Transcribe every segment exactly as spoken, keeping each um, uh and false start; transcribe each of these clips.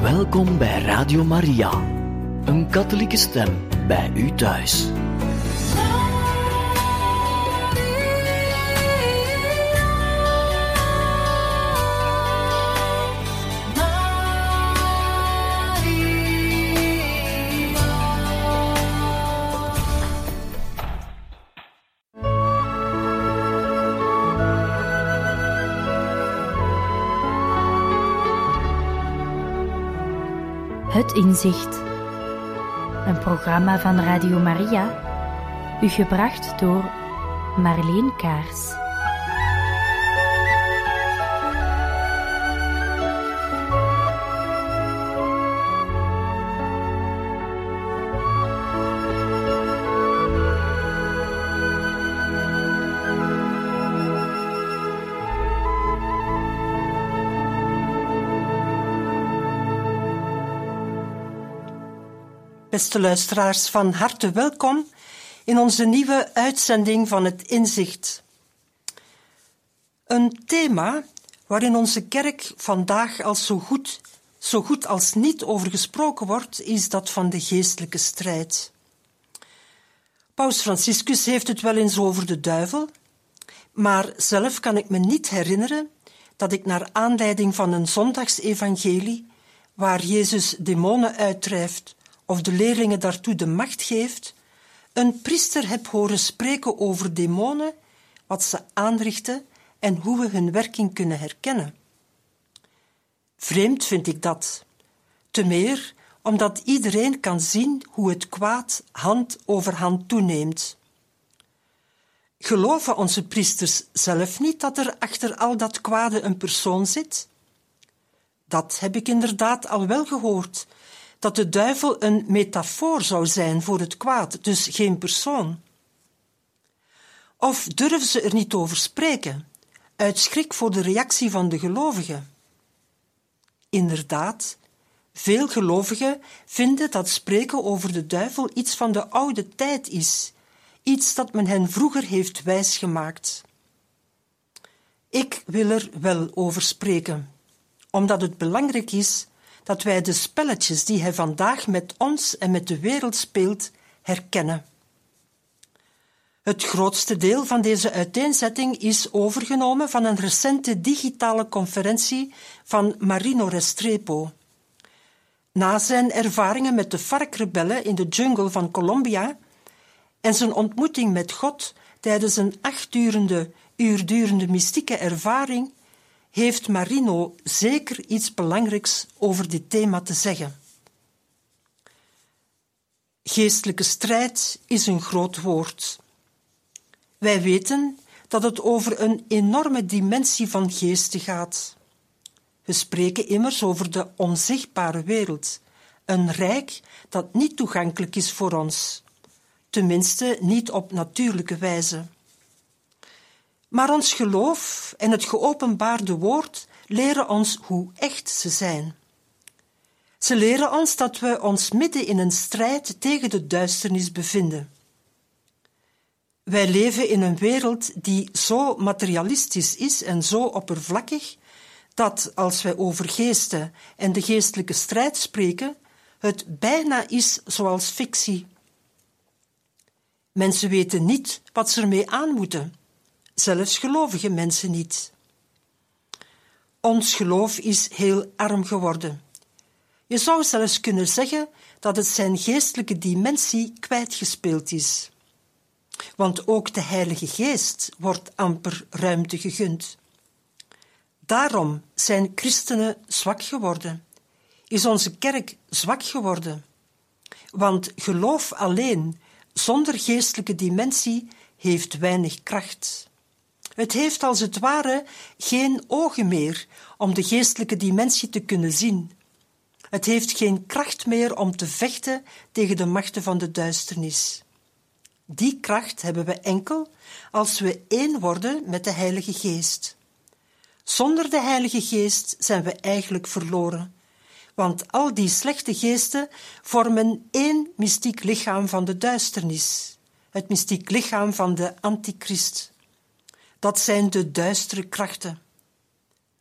Welkom bij Radio Maria, een katholieke stem bij u thuis. Het Inzicht, een programma van Radio Maria, u gebracht door Marleen Kaars. Beste luisteraars, van harte welkom in onze nieuwe uitzending van het Inzicht. Een thema waarin onze kerk vandaag als zo goed, zo goed als niet over gesproken wordt, is dat van de geestelijke strijd. Paus Franciscus heeft het wel eens over de duivel, maar zelf kan ik me niet herinneren dat ik naar aanleiding van een zondagsevangelie, waar Jezus demonen uitdrijft, of de leerlingen daartoe de macht geeft, een priester heb horen spreken over demonen, wat ze aanrichten en hoe we hun werking kunnen herkennen. Vreemd vind ik dat, te meer omdat iedereen kan zien hoe het kwaad hand over hand toeneemt. Geloven onze priesters zelf niet dat er achter al dat kwade een persoon zit? Dat heb ik inderdaad al wel gehoord, dat de duivel een metafoor zou zijn voor het kwaad, dus geen persoon. Of durven ze er niet over spreken, uit schrik voor de reactie van de gelovigen? Inderdaad, veel gelovigen vinden dat spreken over de duivel iets van de oude tijd is, iets dat men hen vroeger heeft wijsgemaakt. Ik wil er wel over spreken, omdat het belangrijk is dat wij de spelletjes die hij vandaag met ons en met de wereld speelt, herkennen. Het grootste deel van deze uiteenzetting is overgenomen van een recente digitale conferentie van Marino Restrepo. Na zijn ervaringen met de F A R C-rebellen in de jungle van Colombia en zijn ontmoeting met God tijdens een acht durende, uur durende mystieke ervaring, heeft Marino zeker iets belangrijks over dit thema te zeggen. Geestelijke strijd is een groot woord. Wij weten dat het over een enorme dimensie van geesten gaat. We spreken immers over de onzichtbare wereld, een rijk dat niet toegankelijk is voor ons, tenminste niet op natuurlijke wijze. Maar ons geloof en het geopenbaarde woord leren ons hoe echt ze zijn. Ze leren ons dat we ons midden in een strijd tegen de duisternis bevinden. Wij leven in een wereld die zo materialistisch is en zo oppervlakkig, dat als wij over geesten en de geestelijke strijd spreken, het bijna is zoals fictie. Mensen weten niet wat ze ermee aan moeten. Zelfs gelovige mensen niet. Ons geloof is heel arm geworden. Je zou zelfs kunnen zeggen dat het zijn geestelijke dimensie kwijtgespeeld is. Want ook de Heilige Geest wordt amper ruimte gegund. Daarom zijn christenen zwak geworden. Is onze kerk zwak geworden. Want geloof alleen, zonder geestelijke dimensie, heeft weinig kracht. Het heeft als het ware geen ogen meer om de geestelijke dimensie te kunnen zien. Het heeft geen kracht meer om te vechten tegen de machten van de duisternis. Die kracht hebben we enkel als we één worden met de Heilige Geest. Zonder de Heilige Geest zijn we eigenlijk verloren, want al die slechte geesten vormen één mystiek lichaam van de duisternis, het mystiek lichaam van de Antichrist. Dat zijn de duistere krachten.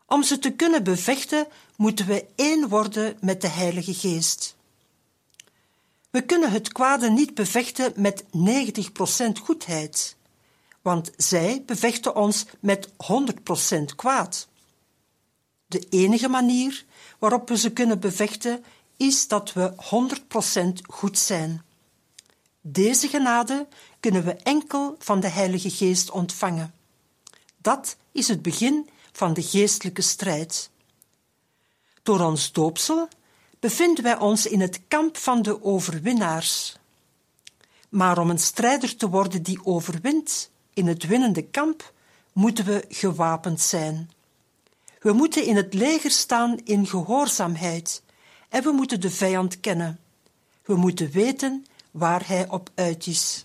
Om ze te kunnen bevechten, moeten we één worden met de Heilige Geest. We kunnen het kwade niet bevechten met negentig procent goedheid, want zij bevechten ons met honderd procent kwaad. De enige manier waarop we ze kunnen bevechten, is dat we honderd procent goed zijn. Deze genade kunnen we enkel van de Heilige Geest ontvangen. Dat is het begin van de geestelijke strijd. Door ons doopsel bevinden wij ons in het kamp van de overwinnaars. Maar om een strijder te worden die overwint in het winnende kamp, moeten we gewapend zijn. We moeten in het leger staan in gehoorzaamheid en we moeten de vijand kennen. We moeten weten waar hij op uit is.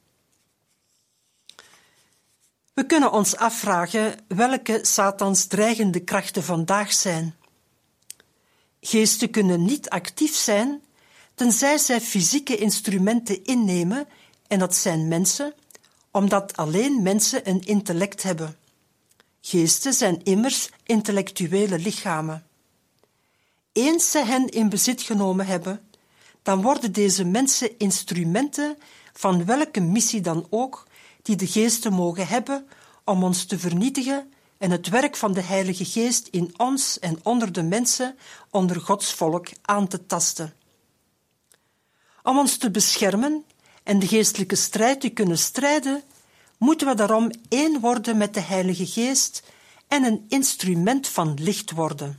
We kunnen ons afvragen welke Satans dreigende krachten vandaag zijn. Geesten kunnen niet actief zijn, tenzij zij fysieke instrumenten innemen, en dat zijn mensen, omdat alleen mensen een intellect hebben. Geesten zijn immers intellectuele lichamen. Eens zij hen in bezit genomen hebben, dan worden deze mensen instrumenten van welke missie dan ook, die de geesten mogen hebben om ons te vernietigen en het werk van de Heilige Geest in ons en onder de mensen, onder Gods volk, aan te tasten. Om ons te beschermen en de geestelijke strijd te kunnen strijden, moeten we daarom één worden met de Heilige Geest en een instrument van licht worden.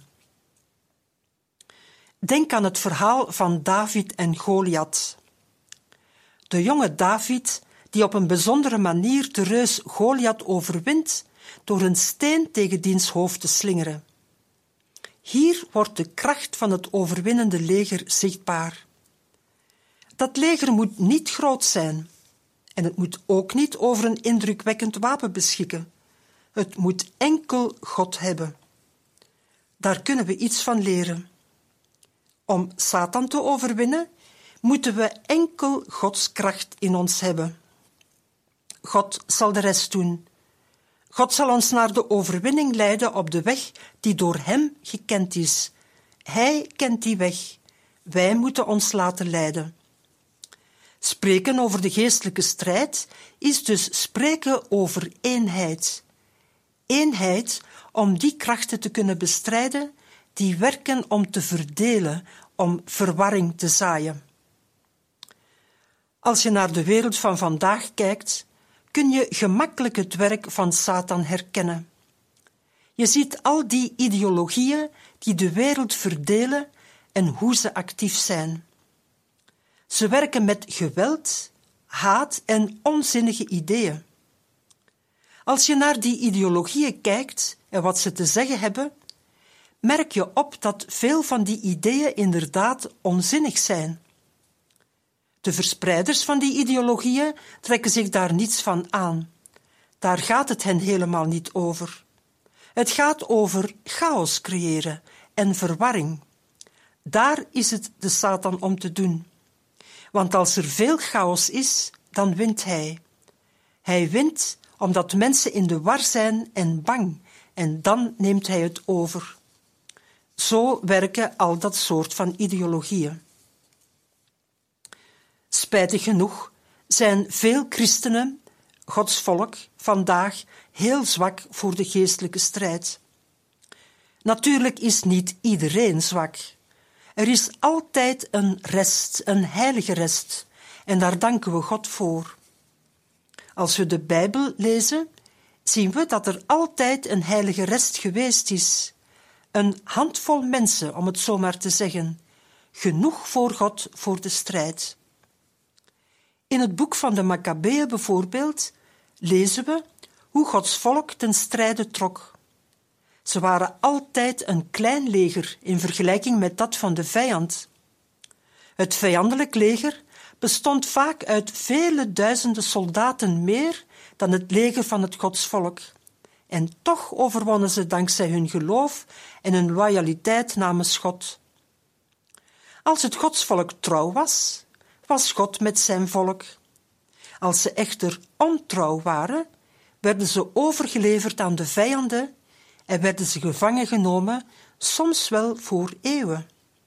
Denk aan het verhaal van David en Goliath. De jonge David, die op een bijzondere manier de reus Goliath overwint door een steen tegen diens hoofd te slingeren. Hier wordt de kracht van het overwinnende leger zichtbaar. Dat leger moet niet groot zijn en het moet ook niet over een indrukwekkend wapen beschikken. Het moet enkel God hebben. Daar kunnen we iets van leren. Om Satan te overwinnen, moeten we enkel Gods kracht in ons hebben. God zal de rest doen. God zal ons naar de overwinning leiden op de weg die door Hem gekend is. Hij kent die weg. Wij moeten ons laten leiden. Spreken over de geestelijke strijd is dus spreken over eenheid. Eenheid om die krachten te kunnen bestrijden die werken om te verdelen, om verwarring te zaaien. Als je naar de wereld van vandaag kijkt, kun je gemakkelijk het werk van Satan herkennen. Je ziet al die ideologieën die de wereld verdelen en hoe ze actief zijn. Ze werken met geweld, haat en onzinnige ideeën. Als je naar die ideologieën kijkt en wat ze te zeggen hebben, merk je op dat veel van die ideeën inderdaad onzinnig zijn. De verspreiders van die ideologieën trekken zich daar niets van aan. Daar gaat het hen helemaal niet over. Het gaat over chaos creëren en verwarring. Daar is het de Satan om te doen. Want als er veel chaos is, dan wint hij. Hij wint omdat mensen in de war zijn en bang, en dan neemt hij het over. Zo werken al dat soort van ideologieën. Spijtig genoeg zijn veel christenen, Gods volk, vandaag heel zwak voor de geestelijke strijd. Natuurlijk is niet iedereen zwak. Er is altijd een rest, een heilige rest, en daar danken we God voor. Als we de Bijbel lezen, zien we dat er altijd een heilige rest geweest is. Een handvol mensen, om het zo maar te zeggen. Genoeg voor God voor de strijd. In het boek van de Makkabeeën bijvoorbeeld lezen we hoe Gods volk ten strijde trok. Ze waren altijd een klein leger in vergelijking met dat van de vijand. Het vijandelijk leger bestond vaak uit vele duizenden soldaten meer dan het leger van het godsvolk. En toch overwonnen ze dankzij hun geloof en hun loyaliteit namens God. Als het godsvolk trouw was, was God met zijn volk. Als ze echter ontrouw waren, werden ze overgeleverd aan de vijanden en werden ze gevangen genomen, soms wel voor eeuwen.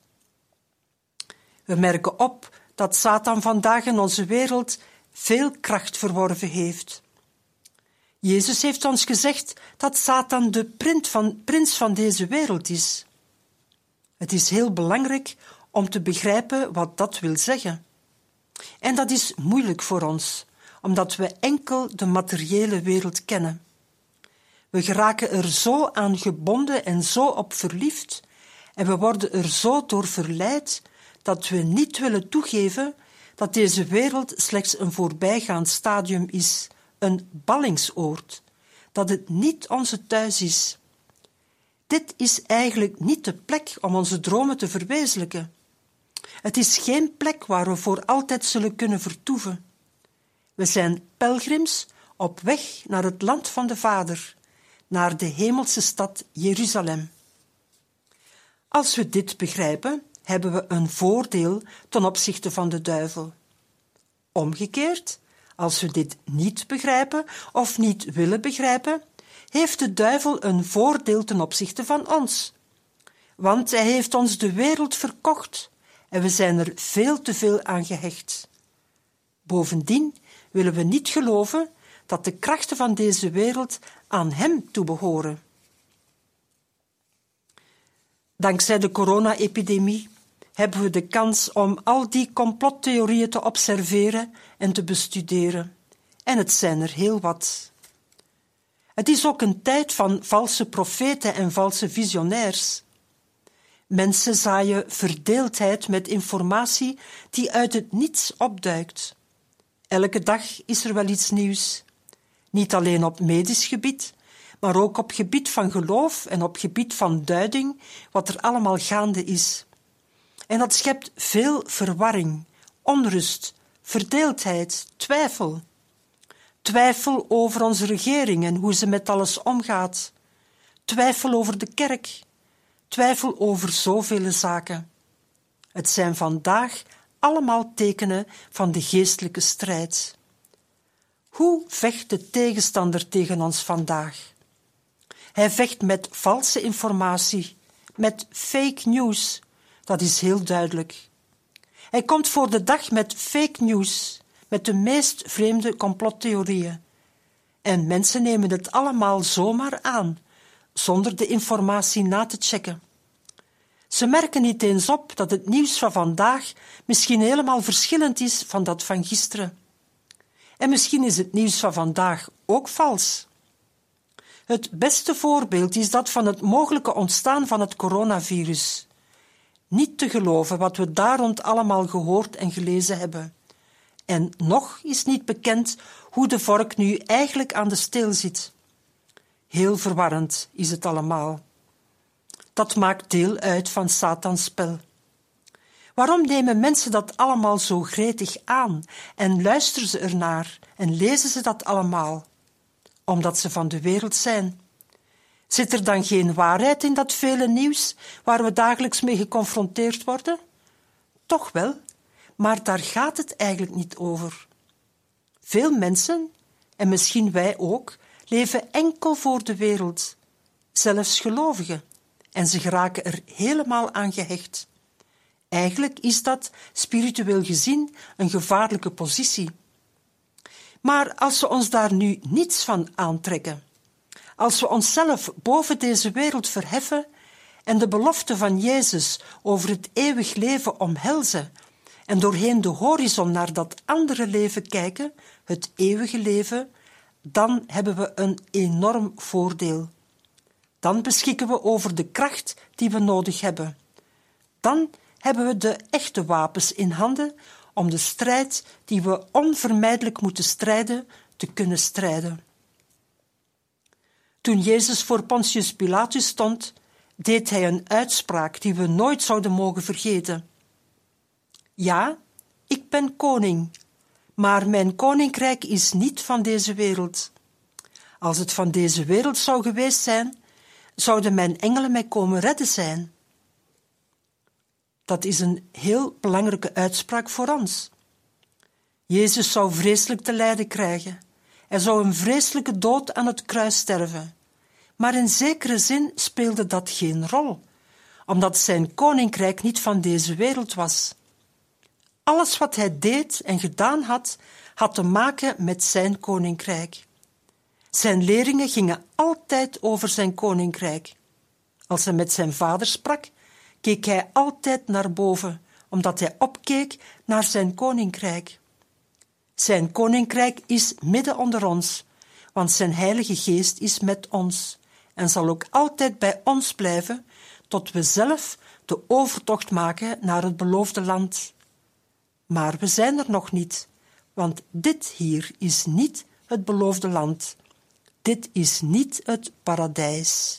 We merken op dat Satan vandaag in onze wereld veel kracht verworven heeft. Jezus heeft ons gezegd dat Satan de prins van, prins van deze wereld is. Het is heel belangrijk om te begrijpen wat dat wil zeggen. En dat is moeilijk voor ons, omdat we enkel de materiële wereld kennen. We geraken er zo aan gebonden en zo op verliefd, en we worden er zo door verleid, dat we niet willen toegeven dat deze wereld slechts een voorbijgaand stadium is, een ballingsoord, dat het niet onze thuis is. Dit is eigenlijk niet de plek om onze dromen te verwezenlijken. Het is geen plek waar we voor altijd zullen kunnen vertoeven. We zijn pelgrims op weg naar het land van de Vader, naar de hemelse stad Jeruzalem. Als we dit begrijpen, hebben we een voordeel ten opzichte van de duivel. Omgekeerd, als we dit niet begrijpen of niet willen begrijpen, heeft de duivel een voordeel ten opzichte van ons. Want hij heeft ons de wereld verkocht en we zijn er veel te veel aan gehecht. Bovendien willen we niet geloven dat de krachten van deze wereld aan hem toebehoren. Dankzij de corona-epidemie hebben we de kans om al die complottheorieën te observeren en te bestuderen. En het zijn er heel wat. Het is ook een tijd van valse profeten en valse visionairs. Mensen zaaien verdeeldheid met informatie die uit het niets opduikt. Elke dag is er wel iets nieuws. Niet alleen op medisch gebied, maar ook op gebied van geloof en op gebied van duiding, wat er allemaal gaande is. En dat schept veel verwarring, onrust, verdeeldheid, twijfel. Twijfel over onze regering en hoe ze met alles omgaat. Twijfel over de kerk. Twijfel over zoveel zaken. Het zijn vandaag allemaal tekenen van de geestelijke strijd. Hoe vecht de tegenstander tegen ons vandaag? Hij vecht met valse informatie, met fake news. Dat is heel duidelijk. Hij komt voor de dag met fake news, met de meest vreemde complottheorieën. En mensen nemen het allemaal zomaar aan, zonder de informatie na te checken. Ze merken niet eens op dat het nieuws van vandaag misschien helemaal verschillend is van dat van gisteren. En misschien is het nieuws van vandaag ook vals. Het beste voorbeeld is dat van het mogelijke ontstaan van het coronavirus. Niet te geloven wat we daar rond allemaal gehoord en gelezen hebben. En nog is niet bekend hoe de vork nu eigenlijk aan de steel zit. Heel verwarrend is het allemaal. Dat maakt deel uit van Satans spel. Waarom nemen mensen dat allemaal zo gretig aan en luisteren ze ernaar en lezen ze dat allemaal? Omdat ze van de wereld zijn. Zit er dan geen waarheid in dat vele nieuws waar we dagelijks mee geconfronteerd worden? Toch wel, maar daar gaat het eigenlijk niet over. Veel mensen, en misschien wij ook, leven enkel voor de wereld, zelfs gelovigen, en ze geraken er helemaal aan gehecht. Eigenlijk is dat, spiritueel gezien, een gevaarlijke positie. Maar als we ons daar nu niets van aantrekken, als we onszelf boven deze wereld verheffen en de belofte van Jezus over het eeuwig leven omhelzen en doorheen de horizon naar dat andere leven kijken, het eeuwige leven, dan hebben we een enorm voordeel. Dan beschikken we over de kracht die we nodig hebben. Dan hebben we de echte wapens in handen om de strijd die we onvermijdelijk moeten strijden, te kunnen strijden. Toen Jezus voor Pontius Pilatus stond, deed hij een uitspraak die we nooit zouden mogen vergeten. Ja, ik ben koning, maar mijn koninkrijk is niet van deze wereld. Als het van deze wereld zou geweest zijn, zouden mijn engelen mij komen redden zijn. Dat is een heel belangrijke uitspraak voor ons. Jezus zou vreselijk te lijden krijgen. Hij zou een vreselijke dood aan het kruis sterven. Maar in zekere zin speelde dat geen rol, omdat zijn koninkrijk niet van deze wereld was. Alles wat hij deed en gedaan had, had te maken met zijn koninkrijk. Zijn leerlingen gingen altijd over zijn koninkrijk. Als hij met zijn vader sprak, keek hij altijd naar boven, omdat hij opkeek naar zijn koninkrijk. Zijn koninkrijk is midden onder ons, want zijn Heilige Geest is met ons en zal ook altijd bij ons blijven, tot we zelf de overtocht maken naar het beloofde land. Maar we zijn er nog niet, want dit hier is niet het beloofde land. Dit is niet het paradijs.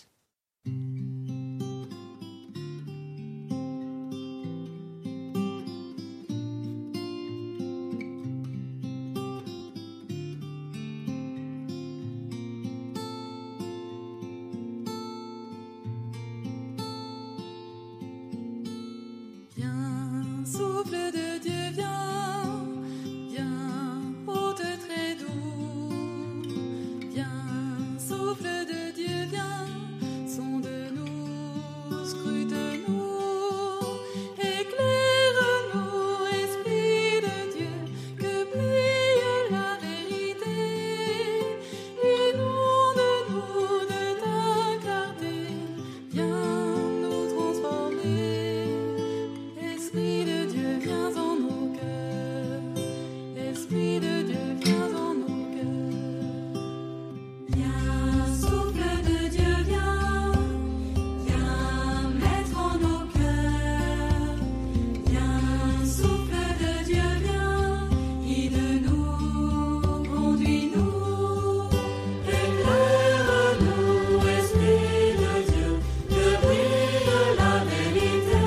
Souffle de Dieu, viens, viens, porte très doux. Viens, souffle de Dieu, viens, sonde-nous, scrute-nous, éclaire-nous, Esprit de Dieu, que brille la vérité. Inonde-nous de ta clarté, viens nous transformer. Esprit de Dieu, viens en nos cœurs. Esprit de Dieu, viens en nos cœurs. Viens, souffle de Dieu, viens. Viens mettre en nos cœurs. Viens, souffle de Dieu, viens. Guide-nous, conduis-nous. Éclaire-nous, Esprit de Dieu, que brille la vérité.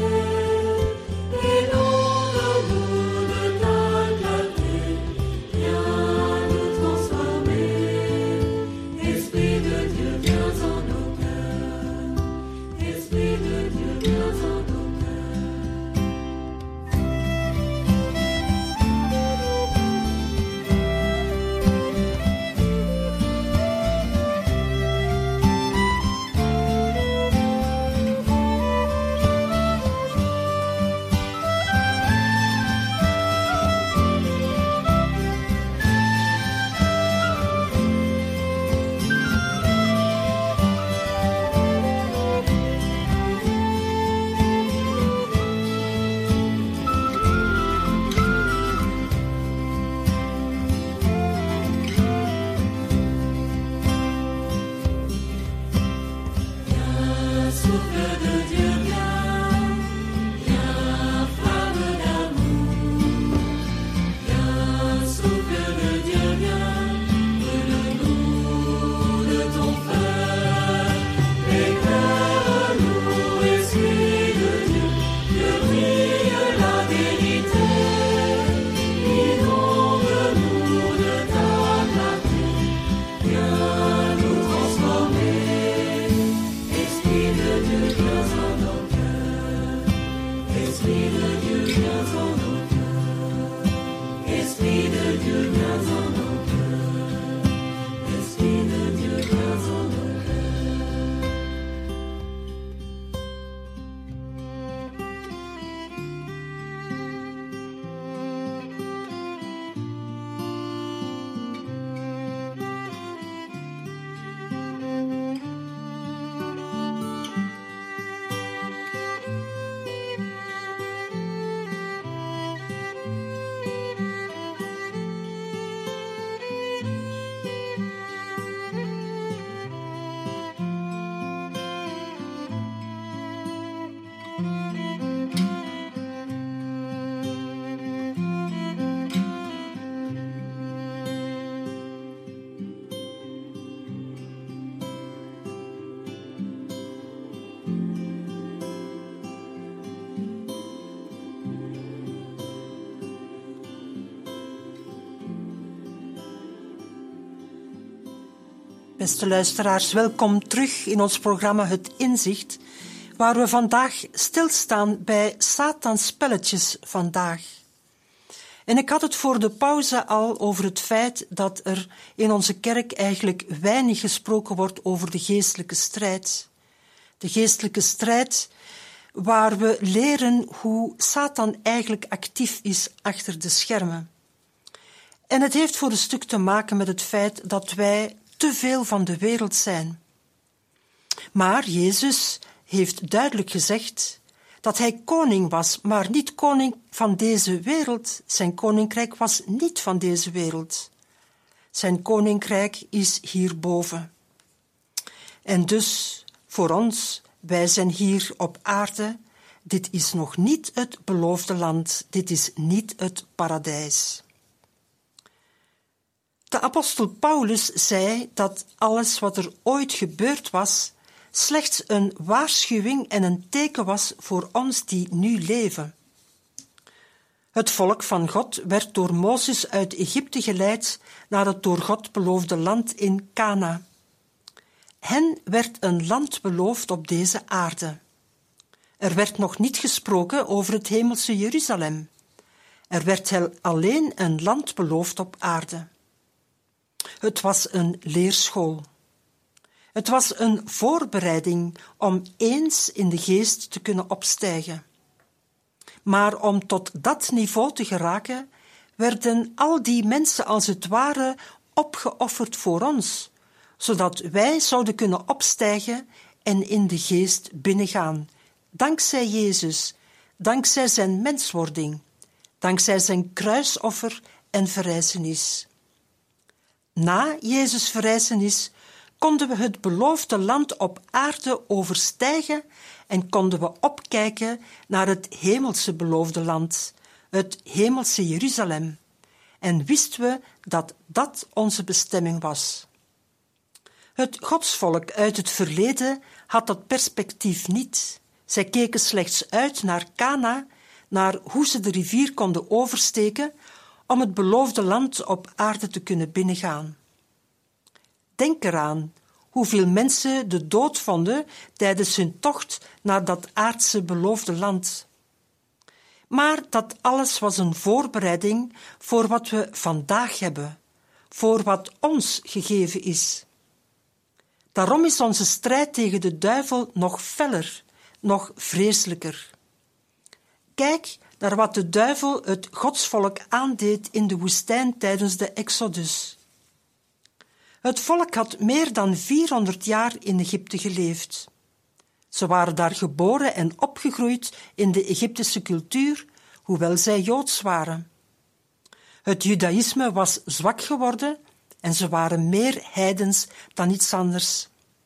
Inonde-nous de ta clarté, viens nous transformer. Esprit de Dieu, viens en nos cœurs. Esprit de Dieu, viens en nos Viens, souffle de Dieu, viens. Viens, flamme d'amour. Viens, souffle de Dieu, viens. Brûle-nous de ton feu. Éclaire-nous, Esprit de Dieu, que brille la vérité. Inonde-nous de ta clarté, viens nous transformer. Esprit de Dieu, viens en nos cœurs. Esprit de Dieu, viens en nos cœurs. Esprit de Dieu, viens en nos cœurs. Esprit de Dieu, viens en nos cœurs. Beste luisteraars, welkom terug in ons programma Het Inzicht, waar we vandaag stilstaan bij Satans spelletjes vandaag. En ik had het voor de pauze al over het feit dat er in onze kerk eigenlijk weinig gesproken wordt over de geestelijke strijd. De geestelijke strijd waar we leren hoe Satan eigenlijk actief is achter de schermen. En het heeft voor een stuk te maken met het feit dat wij te veel van de wereld zijn. Maar Jezus heeft duidelijk gezegd dat hij koning was, maar niet koning van deze wereld. Zijn koninkrijk was niet van deze wereld. Zijn koninkrijk is hierboven. En dus voor ons, wij zijn hier op aarde, dit is nog niet het beloofde land, dit is niet het paradijs. De apostel Paulus zei dat alles wat er ooit gebeurd was, slechts een waarschuwing en een teken was voor ons die nu leven. Het volk van God werd door Mozes uit Egypte geleid naar het door God beloofde land in Kana. Hen werd een land beloofd op deze aarde. Er werd nog niet gesproken over het hemelse Jeruzalem. Er werd alleen een land beloofd op aarde. Het was een leerschool. Het was een voorbereiding om eens in de geest te kunnen opstijgen. Maar om tot dat niveau te geraken, werden al die mensen als het ware opgeofferd voor ons, zodat wij zouden kunnen opstijgen en in de geest binnengaan, dankzij Jezus, dankzij zijn menswording, dankzij zijn kruisoffer en verrijzenis. Na Jezus' verrijzenis konden we het beloofde land op aarde overstijgen en konden we opkijken naar het hemelse beloofde land, het hemelse Jeruzalem, en wisten we dat dat onze bestemming was. Het godsvolk uit het verleden had dat perspectief niet. Zij keken slechts uit naar Kana, naar hoe ze de rivier konden oversteken om het beloofde land op aarde te kunnen binnengaan. Denk eraan hoeveel mensen de dood vonden tijdens hun tocht naar dat aardse beloofde land. Maar dat alles was een voorbereiding voor wat we vandaag hebben, voor wat ons gegeven is. Daarom is onze strijd tegen de duivel nog feller, nog vreselijker. Kijk naar wat de duivel het godsvolk aandeed in de woestijn tijdens de Exodus. Het volk had meer dan vierhonderd jaar in Egypte geleefd. Ze waren daar geboren en opgegroeid in de Egyptische cultuur, hoewel zij Joods waren. Het judaïsme was zwak geworden en ze waren meer heidens dan iets anders.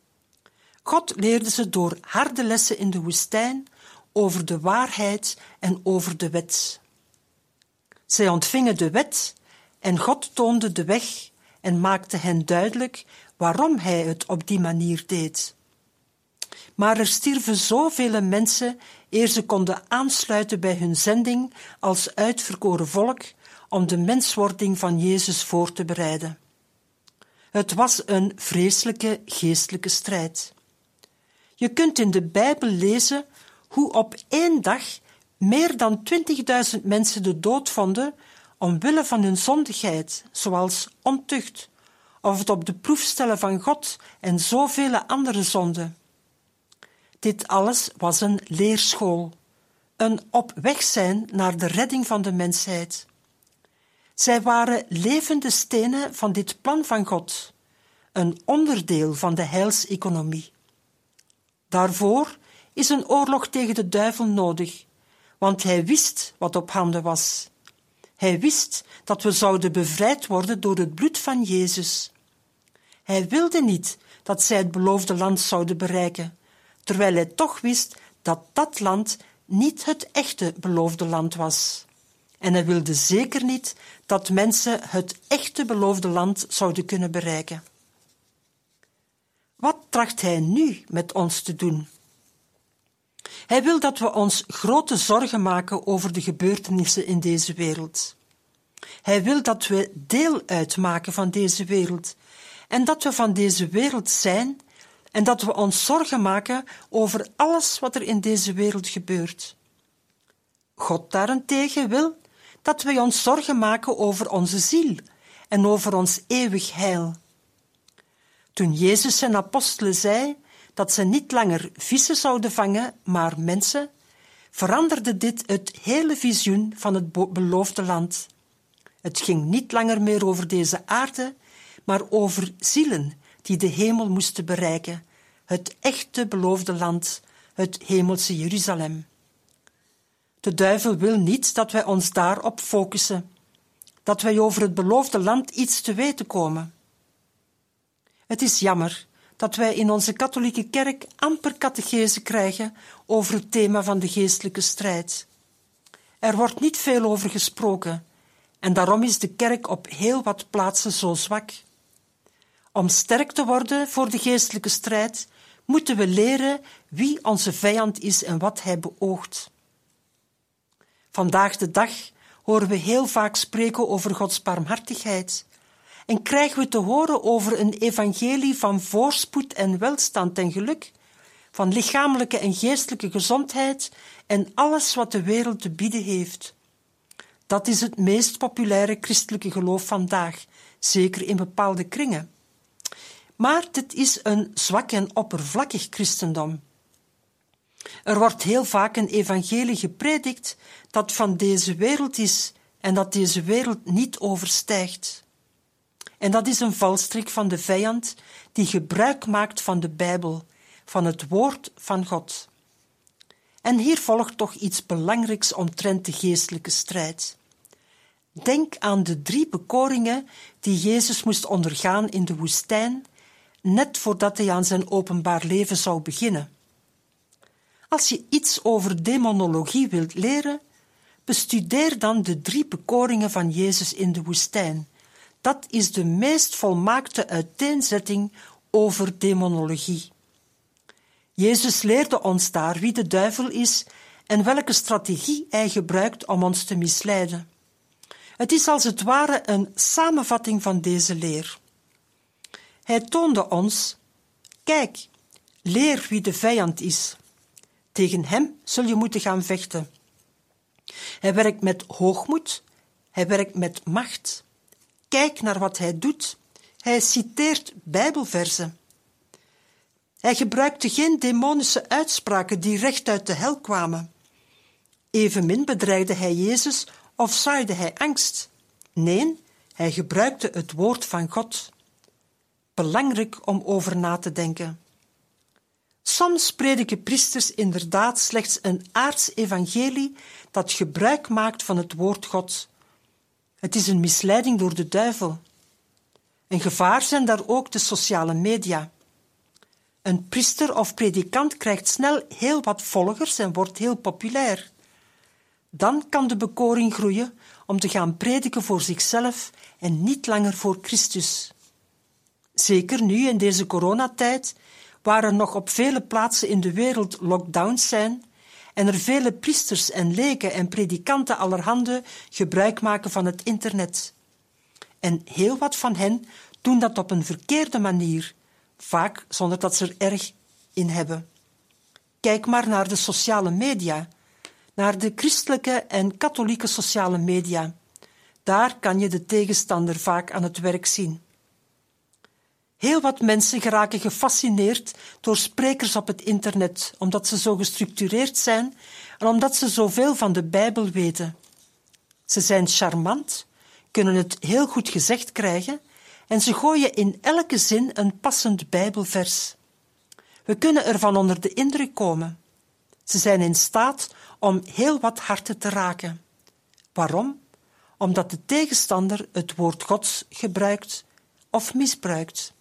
God leerde ze door harde lessen in de woestijn over de waarheid en over de wet. Zij ontvingen de wet en God toonde de weg en maakte hen duidelijk waarom hij het op die manier deed. Maar er stierven zoveel mensen eer ze konden aansluiten bij hun zending als uitverkoren volk om de menswording van Jezus voor te bereiden. Het was een vreselijke geestelijke strijd. Je kunt in de Bijbel lezen hoe op één dag meer dan twintigduizend mensen de dood vonden omwille van hun zondigheid, zoals ontucht, of het op de proef stellen van God en zoveel andere zonden. Dit alles was een leerschool, een op weg zijn naar de redding van de mensheid. Zij waren levende stenen van dit plan van God, een onderdeel van de heilseconomie. Daarvoor is een oorlog tegen de duivel nodig, want hij wist wat op handen was. Hij wist dat we zouden bevrijd worden door het bloed van Jezus. Hij wilde niet dat zij het beloofde land zouden bereiken, terwijl hij toch wist dat dat land niet het echte beloofde land was. En hij wilde zeker niet dat mensen het echte beloofde land zouden kunnen bereiken. Wat tracht hij nu met ons te doen? Hij wil dat we ons grote zorgen maken over de gebeurtenissen in deze wereld. Hij wil dat we deel uitmaken van deze wereld en dat we van deze wereld zijn en dat we ons zorgen maken over alles wat er in deze wereld gebeurt. God daarentegen wil dat wij ons zorgen maken over onze ziel en over ons eeuwig heil. Toen Jezus zijn apostelen zei dat ze niet langer vissen zouden vangen, maar mensen, veranderde dit het hele visioen van het beloofde land. Het ging niet langer meer over deze aarde, maar over zielen die de hemel moesten bereiken, het echte beloofde land, het hemelse Jeruzalem. De duivel wil niet dat wij ons daarop focussen, dat wij over het beloofde land iets te weten komen. Het is jammer dat wij in onze katholieke kerk amper catechese krijgen over het thema van de geestelijke strijd. Er wordt niet veel over gesproken en daarom is de kerk op heel wat plaatsen zo zwak. Om sterk te worden voor de geestelijke strijd moeten we leren wie onze vijand is en wat hij beoogt. Vandaag de dag horen we heel vaak spreken over Gods barmhartigheid en krijgen we te horen over een evangelie van voorspoed en welstand en geluk, van lichamelijke en geestelijke gezondheid en alles wat de wereld te bieden heeft. Dat is het meest populaire christelijke geloof vandaag, zeker in bepaalde kringen. Maar dit is een zwak en oppervlakkig christendom. Er wordt heel vaak een evangelie gepredikt dat van deze wereld is en dat deze wereld niet overstijgt. En dat is een valstrik van de vijand die gebruik maakt van de Bijbel, van het woord van God. En hier volgt toch iets belangrijks omtrent de geestelijke strijd. Denk aan de drie bekoringen die Jezus moest ondergaan in de woestijn, net voordat hij aan zijn openbaar leven zou beginnen. Als je iets over demonologie wilt leren, bestudeer dan de drie bekoringen van Jezus in de woestijn. Dat is de meest volmaakte uiteenzetting over demonologie. Jezus leerde ons daar wie de duivel is en welke strategie hij gebruikt om ons te misleiden. Het is als het ware een samenvatting van deze leer. Hij toonde ons: kijk, leer wie de vijand is. Tegen hem zul je moeten gaan vechten. Hij werkt met hoogmoed, hij werkt met macht. Kijk naar wat hij doet. Hij citeert Bijbelverzen. Hij gebruikte geen demonische uitspraken die recht uit de hel kwamen. Evenmin bedreigde hij Jezus of zaaide hij angst. Nee, hij gebruikte het woord van God. Belangrijk om over na te denken. Soms prediken priesters inderdaad slechts een aards evangelie dat gebruik maakt van het woord God. Het is een misleiding door de duivel. Een gevaar zijn daar ook de sociale media. Een priester of predikant krijgt snel heel wat volgers en wordt heel populair. Dan kan de bekoring groeien om te gaan prediken voor zichzelf en niet langer voor Christus. Zeker nu in deze coronatijd, waar er nog op vele plaatsen in de wereld lockdowns zijn en er vele priesters en leken en predikanten allerhande gebruik maken van het internet. En heel wat van hen doen dat op een verkeerde manier, vaak zonder dat ze er erg in hebben. Kijk maar naar de sociale media, naar de christelijke en katholieke sociale media. Daar kan je de tegenstander vaak aan het werk zien. Heel wat mensen geraken gefascineerd door sprekers op het internet, omdat ze zo gestructureerd zijn en omdat ze zoveel van de Bijbel weten. Ze zijn charmant, kunnen het heel goed gezegd krijgen en ze gooien in elke zin een passend Bijbelvers. We kunnen ervan onder de indruk komen. Ze zijn in staat om heel wat harten te raken. Waarom? Omdat de tegenstander het woord Gods gebruikt of misbruikt.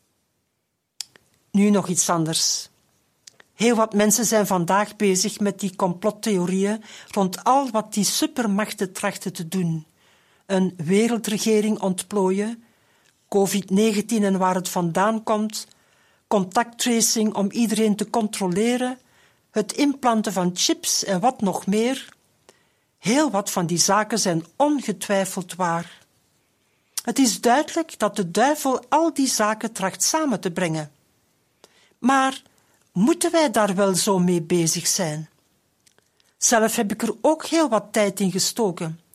Nu nog iets anders. Heel wat mensen zijn vandaag bezig met die complottheorieën rond al wat die supermachten trachten te doen. Een wereldregering ontplooien, covid negentien en waar het vandaan komt, contacttracing om iedereen te controleren, het implanten van chips en wat nog meer. Heel wat van die zaken zijn ongetwijfeld waar. Het is duidelijk dat de duivel al die zaken tracht samen te brengen. Maar moeten wij daar wel zo mee bezig zijn? Zelf heb ik er ook heel wat tijd in gestoken.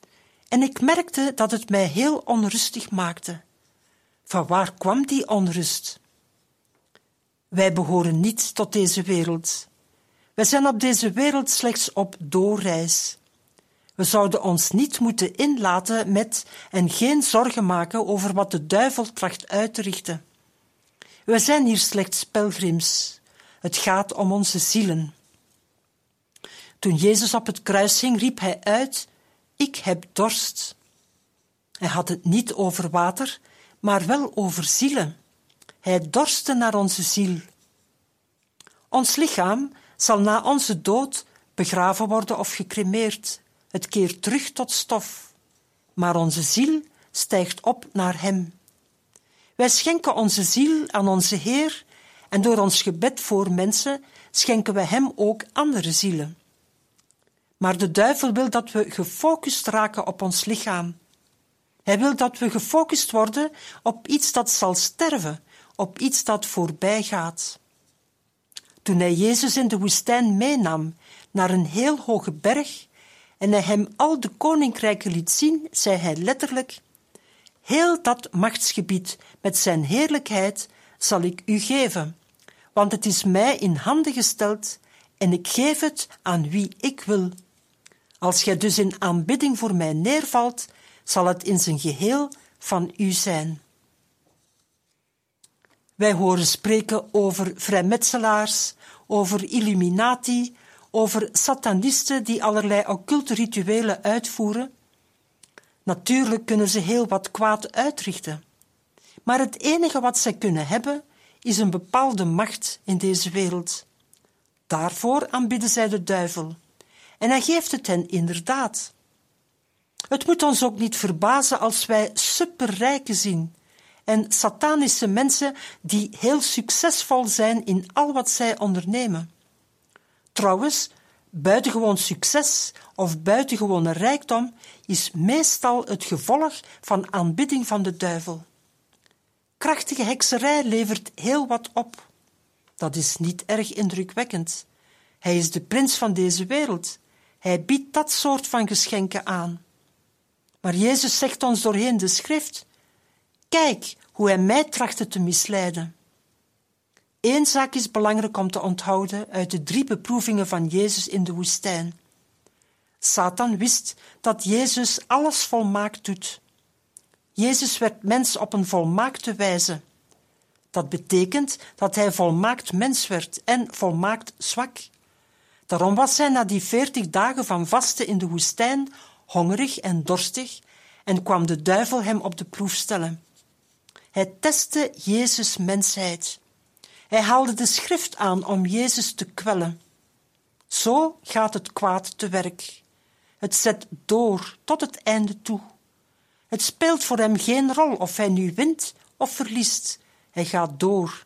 En ik merkte dat het mij heel onrustig maakte. Van waar kwam die onrust? Wij behoren niet tot deze wereld. Wij zijn op deze wereld slechts op doorreis. We zouden ons niet moeten inlaten met en geen zorgen maken over wat de duivel tracht uit te richten. We zijn hier slechts pelgrims. Het gaat om onze zielen. Toen Jezus op het kruis hing, riep hij uit: ik heb dorst. Hij had het niet over water, maar wel over zielen. Hij dorstte naar onze ziel. Ons lichaam zal na onze dood begraven worden of gecremeerd. Het keert terug tot stof. Maar onze ziel stijgt op naar hem. Wij schenken onze ziel aan onze Heer en door ons gebed voor mensen schenken we hem ook andere zielen. Maar de duivel wil dat we gefocust raken op ons lichaam. Hij wil dat we gefocust worden op iets dat zal sterven, op iets dat voorbij gaat. Toen hij Jezus in de woestijn meenam naar een heel hoge berg en hij hem al de koninkrijken liet zien, zei hij letterlijk: heel dat machtsgebied met zijn heerlijkheid zal ik u geven, want het is mij in handen gesteld en ik geef het aan wie ik wil. Als gij dus in aanbidding voor mij neervalt, zal het in zijn geheel van u zijn. Wij horen spreken over vrijmetselaars, over Illuminati, over satanisten die allerlei occulte rituelen uitvoeren. Natuurlijk kunnen ze heel wat kwaad uitrichten. Maar het enige wat zij kunnen hebben, is een bepaalde macht in deze wereld. Daarvoor aanbidden zij de duivel. En hij geeft het hen inderdaad. Het moet ons ook niet verbazen als wij superrijken zien en satanische mensen die heel succesvol zijn in al wat zij ondernemen. Trouwens, buitengewoon succes of buitengewone rijkdom is meestal het gevolg van aanbidding van de duivel. Krachtige hekserij levert heel wat op. Dat is niet erg indrukwekkend. Hij is de prins van deze wereld. Hij biedt dat soort van geschenken aan. Maar Jezus zegt ons doorheen de schrift: kijk hoe hij mij trachtte te misleiden. Eén zaak is belangrijk om te onthouden uit de drie beproevingen van Jezus in de woestijn. Satan wist dat Jezus alles volmaakt doet. Jezus werd mens op een volmaakte wijze. Dat betekent dat hij volmaakt mens werd en volmaakt zwak. Daarom was hij na die veertig dagen van vasten in de woestijn hongerig en dorstig en kwam de duivel hem op de proef stellen. Hij testte Jezus' mensheid. Hij haalde de schrift aan om Jezus te kwellen. Zo gaat het kwaad te werk. Het zet door tot het einde toe. Het speelt voor hem geen rol of hij nu wint of verliest. Hij gaat door.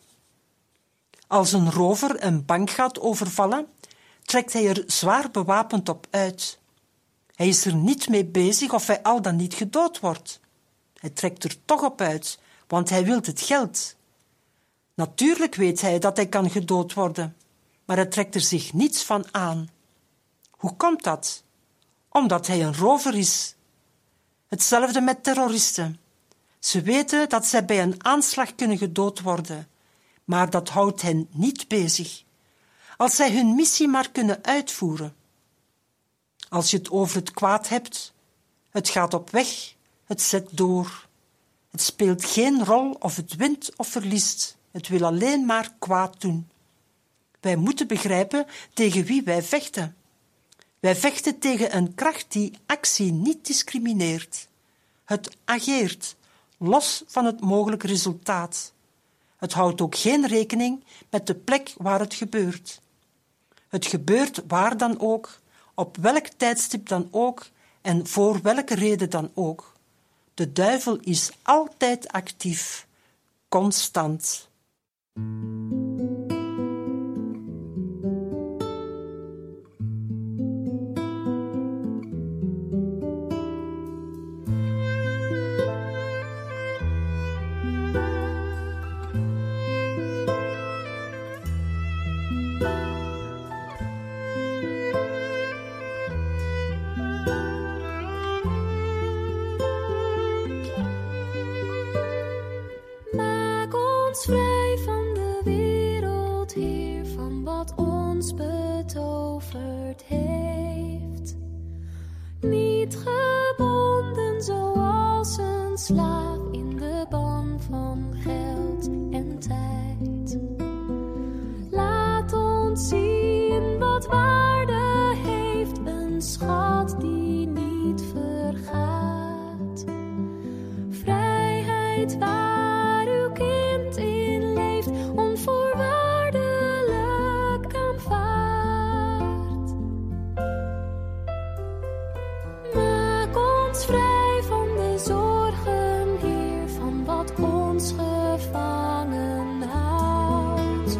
Als een rover een bank gaat overvallen, trekt hij er zwaar bewapend op uit. Hij is er niet mee bezig of hij al dan niet gedood wordt. Hij trekt er toch op uit, want hij wil het geld. Natuurlijk weet hij dat hij kan gedood worden, maar hij trekt er zich niets van aan. Hoe komt dat? Omdat hij een rover is. Hetzelfde met terroristen. Ze weten dat zij bij een aanslag kunnen gedood worden, maar dat houdt hen niet bezig. Als zij hun missie maar kunnen uitvoeren. Als je het over het kwaad hebt, het gaat op weg, het zet door. Het speelt geen rol of het wint of verliest. Het wil alleen maar kwaad doen. Wij moeten begrijpen tegen wie wij vechten. Wij vechten tegen een kracht die actie niet discrimineert. Het ageert, los van het mogelijke resultaat. Het houdt ook geen rekening met de plek waar het gebeurt. Het gebeurt waar dan ook, op welk tijdstip dan ook en voor welke reden dan ook. De duivel is altijd actief, constant. veranderd heeft. Niet gebonden zoals een slaaf in de ban van geld en tijd. Laat ons zien wat waarde heeft, een schat die niet vergaat. Vrijheid waar uw kind in leeft, onvoorwaardelijk aanvaard. Maak ons vrij van de zorgen, Heer, van wat ons gevangen houdt.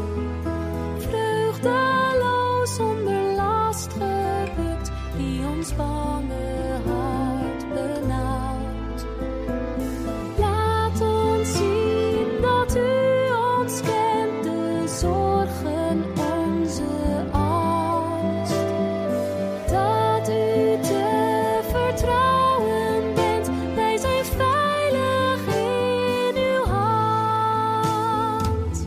Vreugdeloos onder last gebukt, die ons bange hart benauwt. Laat ons zien dat u ons kent, de zorgen onze angst. Dat u te vertrouwen bent, wij zijn veilig in uw hand.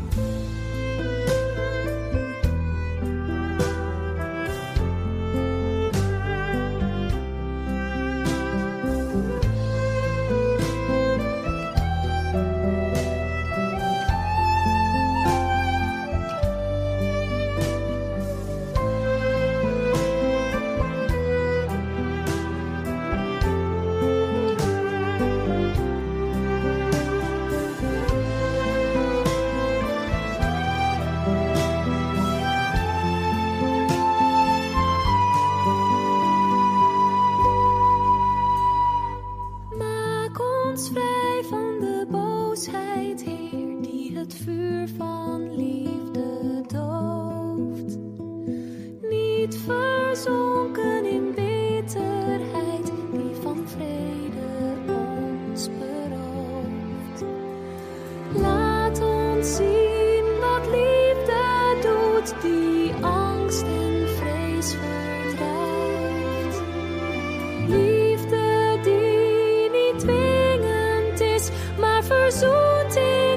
Maak ons vrij van de boosheid, Heer, die het vuur van liefde dooft. Niet verzonken in bitterheid, die van vrede ons berooft. Laat ons zien wat liefde doet, die angst en vrees verdrijft. Liefde die niet dwingend is, maar verzoent in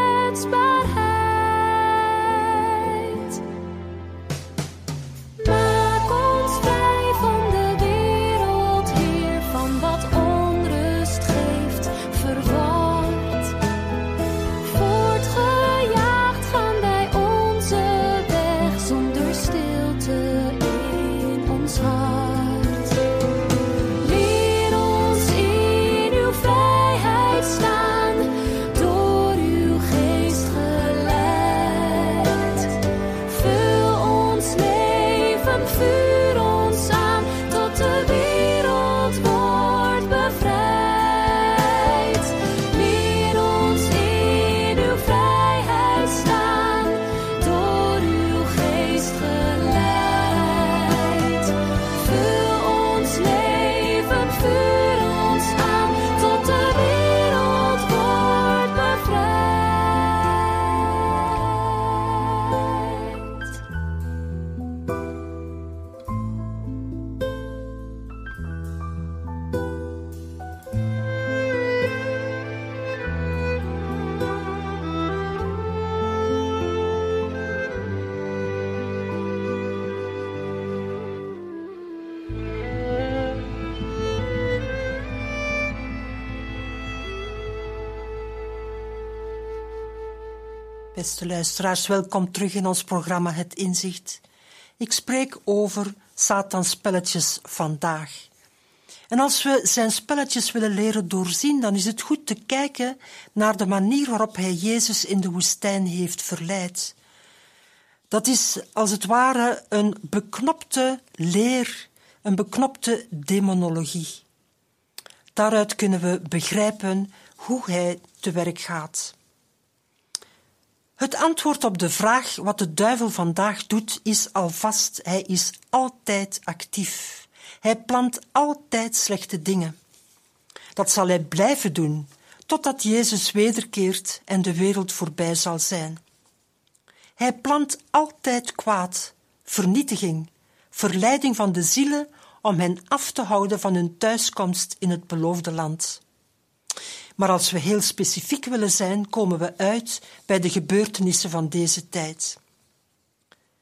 kwetsbaarheid. Maak ons vrij van de wereld, Heer, van wat onrust geeft, verward. Voortgejaagd gaan wij onze weg, zonder stilte in ons hart. Leer ons in uw vrijheid staan, door uw geest geleid. Vul ons leven, vuur ons aan, tot de wereld wordt bevrijd. Leer ons in uw vrijheid staan, door uw geest geleid. Vul ons leven, vuur ons aan, tot de wereld wordt bevrijd. Beste luisteraars, welkom terug in ons programma Het Inzicht. Ik spreek over Satans spelletjes vandaag. En als we zijn spelletjes willen leren doorzien, dan is het goed te kijken naar de manier waarop hij Jezus in de woestijn heeft verleid. Dat is als het ware een beknopte leer, een beknopte demonologie. Daaruit kunnen we begrijpen hoe hij te werk gaat. Het antwoord op de vraag wat de duivel vandaag doet, is alvast: hij is altijd actief. Hij plant altijd slechte dingen. Dat zal hij blijven doen, totdat Jezus wederkeert en de wereld voorbij zal zijn. Hij plant altijd kwaad, vernietiging, verleiding van de zielen om hen af te houden van hun thuiskomst in het beloofde land. Maar als we heel specifiek willen zijn, komen we uit bij de gebeurtenissen van deze tijd.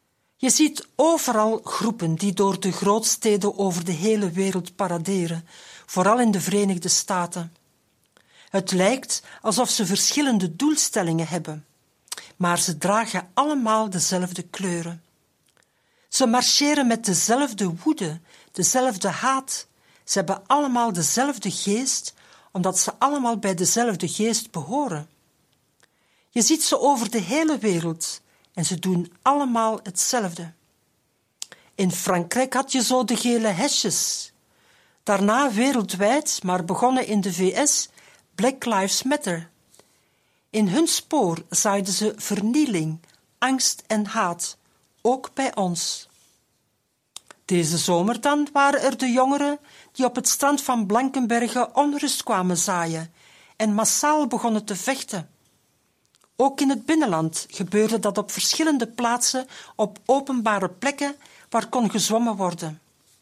Je ziet overal groepen die door de grootsteden over de hele wereld paraderen, vooral in de Verenigde Staten. Het lijkt alsof ze verschillende doelstellingen hebben, maar ze dragen allemaal dezelfde kleuren. Ze marcheren met dezelfde woede, dezelfde haat. Ze hebben allemaal dezelfde geest, omdat ze allemaal bij dezelfde geest behoren. Je ziet ze over de hele wereld en ze doen allemaal hetzelfde. In Frankrijk had je zo de gele hesjes. Daarna wereldwijd, maar begonnen in de V S, Black Lives Matter. In hun spoor zaaiden ze vernieling, angst en haat, ook bij ons. Deze zomer dan waren er de jongeren die op het strand van Blankenberge onrust kwamen zaaien en massaal begonnen te vechten. Ook in het binnenland gebeurde dat op verschillende plaatsen op openbare plekken waar kon gezwommen worden.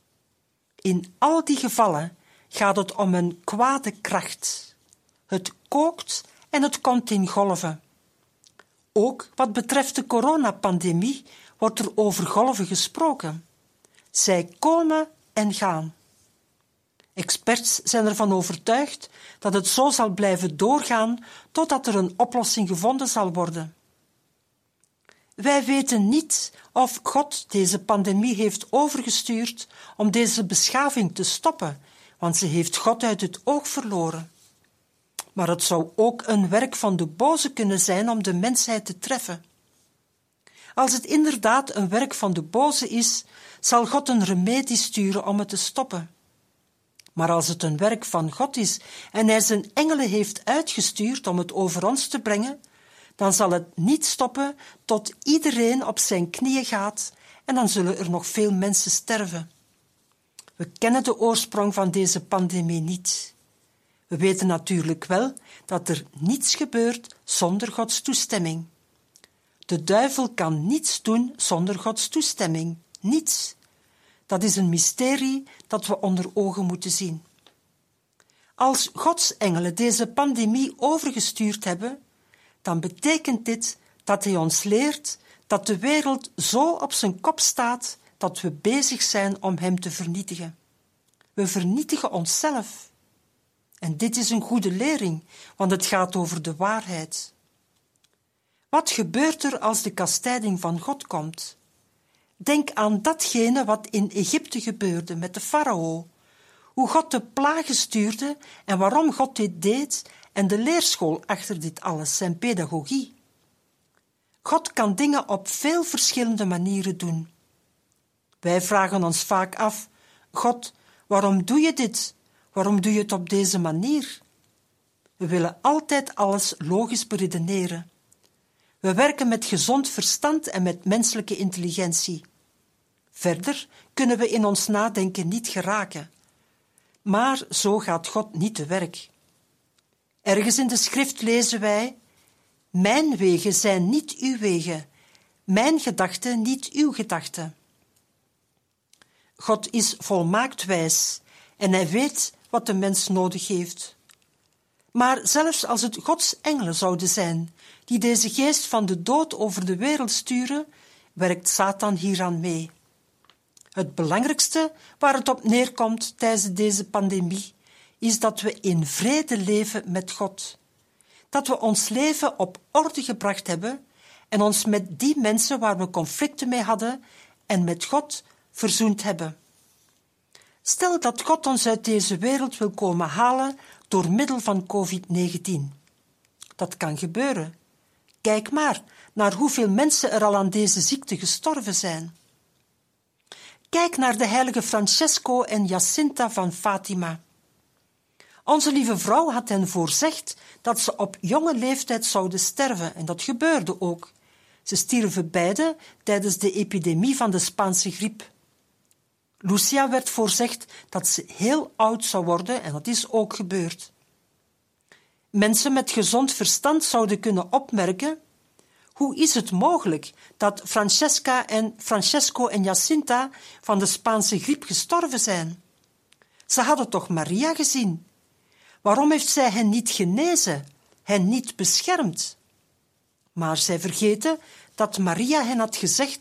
In al die gevallen gaat het om een kwade kracht. Het kookt en het komt in golven. Ook wat betreft de coronapandemie wordt er over golven gesproken. Zij komen en gaan. Experts zijn ervan overtuigd dat het zo zal blijven doorgaan totdat er een oplossing gevonden zal worden. Wij weten niet of God deze pandemie heeft overgestuurd om deze beschaving te stoppen, want ze heeft God uit het oog verloren. Maar het zou ook een werk van de boze kunnen zijn om de mensheid te treffen. Als het inderdaad een werk van de boze is, zal God een remedie sturen om het te stoppen. Maar als het een werk van God is en hij zijn engelen heeft uitgestuurd om het over ons te brengen, dan zal het niet stoppen tot iedereen op zijn knieën gaat en dan zullen er nog veel mensen sterven. We kennen de oorsprong van deze pandemie niet. We weten natuurlijk wel dat er niets gebeurt zonder Gods toestemming. De duivel kan niets doen zonder Gods toestemming. Niets. Dat is een mysterie dat we onder ogen moeten zien. Als Gods engelen deze pandemie overgestuurd hebben, dan betekent dit dat hij ons leert dat de wereld zo op zijn kop staat dat we bezig zijn om hem te vernietigen. We vernietigen onszelf. En dit is een goede lering, want het gaat over de waarheid. Wat gebeurt er als de kastijding van God komt? Denk aan datgene wat in Egypte gebeurde met de farao, hoe God de plagen stuurde en waarom God dit deed en de leerschool achter dit alles, zijn pedagogie. God kan dingen op veel verschillende manieren doen. Wij vragen ons vaak af, God, waarom doe je dit? Waarom doe je het op deze manier? We willen altijd alles logisch beredeneren. We werken met gezond verstand en met menselijke intelligentie. Verder kunnen we in ons nadenken niet geraken. Maar zo gaat God niet te werk. Ergens in de schrift lezen wij: mijn wegen zijn niet uw wegen, mijn gedachten niet uw gedachten. God is volmaakt wijs en hij weet wat de mens nodig heeft. Maar zelfs als het Gods engelen zouden zijn die deze geest van de dood over de wereld sturen, werkt Satan hieraan mee. Het belangrijkste waar het op neerkomt tijdens deze pandemie is dat we in vrede leven met God. Dat we ons leven op orde gebracht hebben en ons met die mensen waar we conflicten mee hadden en met God verzoend hebben. Stel dat God ons uit deze wereld wil komen halen door middel van covid negentien. Dat kan gebeuren. Kijk maar naar hoeveel mensen er al aan deze ziekte gestorven zijn. Kijk naar de heilige Francesco en Jacinta van Fatima. Onze lieve vrouw had hen voorzegd dat ze op jonge leeftijd zouden sterven en dat gebeurde ook. Ze stierven beide tijdens de epidemie van de Spaanse griep. Lucia werd voorzegd dat ze heel oud zou worden en dat is ook gebeurd. Mensen met gezond verstand zouden kunnen opmerken: hoe is het mogelijk dat Francesca en Francesco en Jacinta van de Spaanse griep gestorven zijn? Ze hadden toch Maria gezien? Waarom heeft zij hen niet genezen, hen niet beschermd? Maar zij vergeten dat Maria hen had gezegd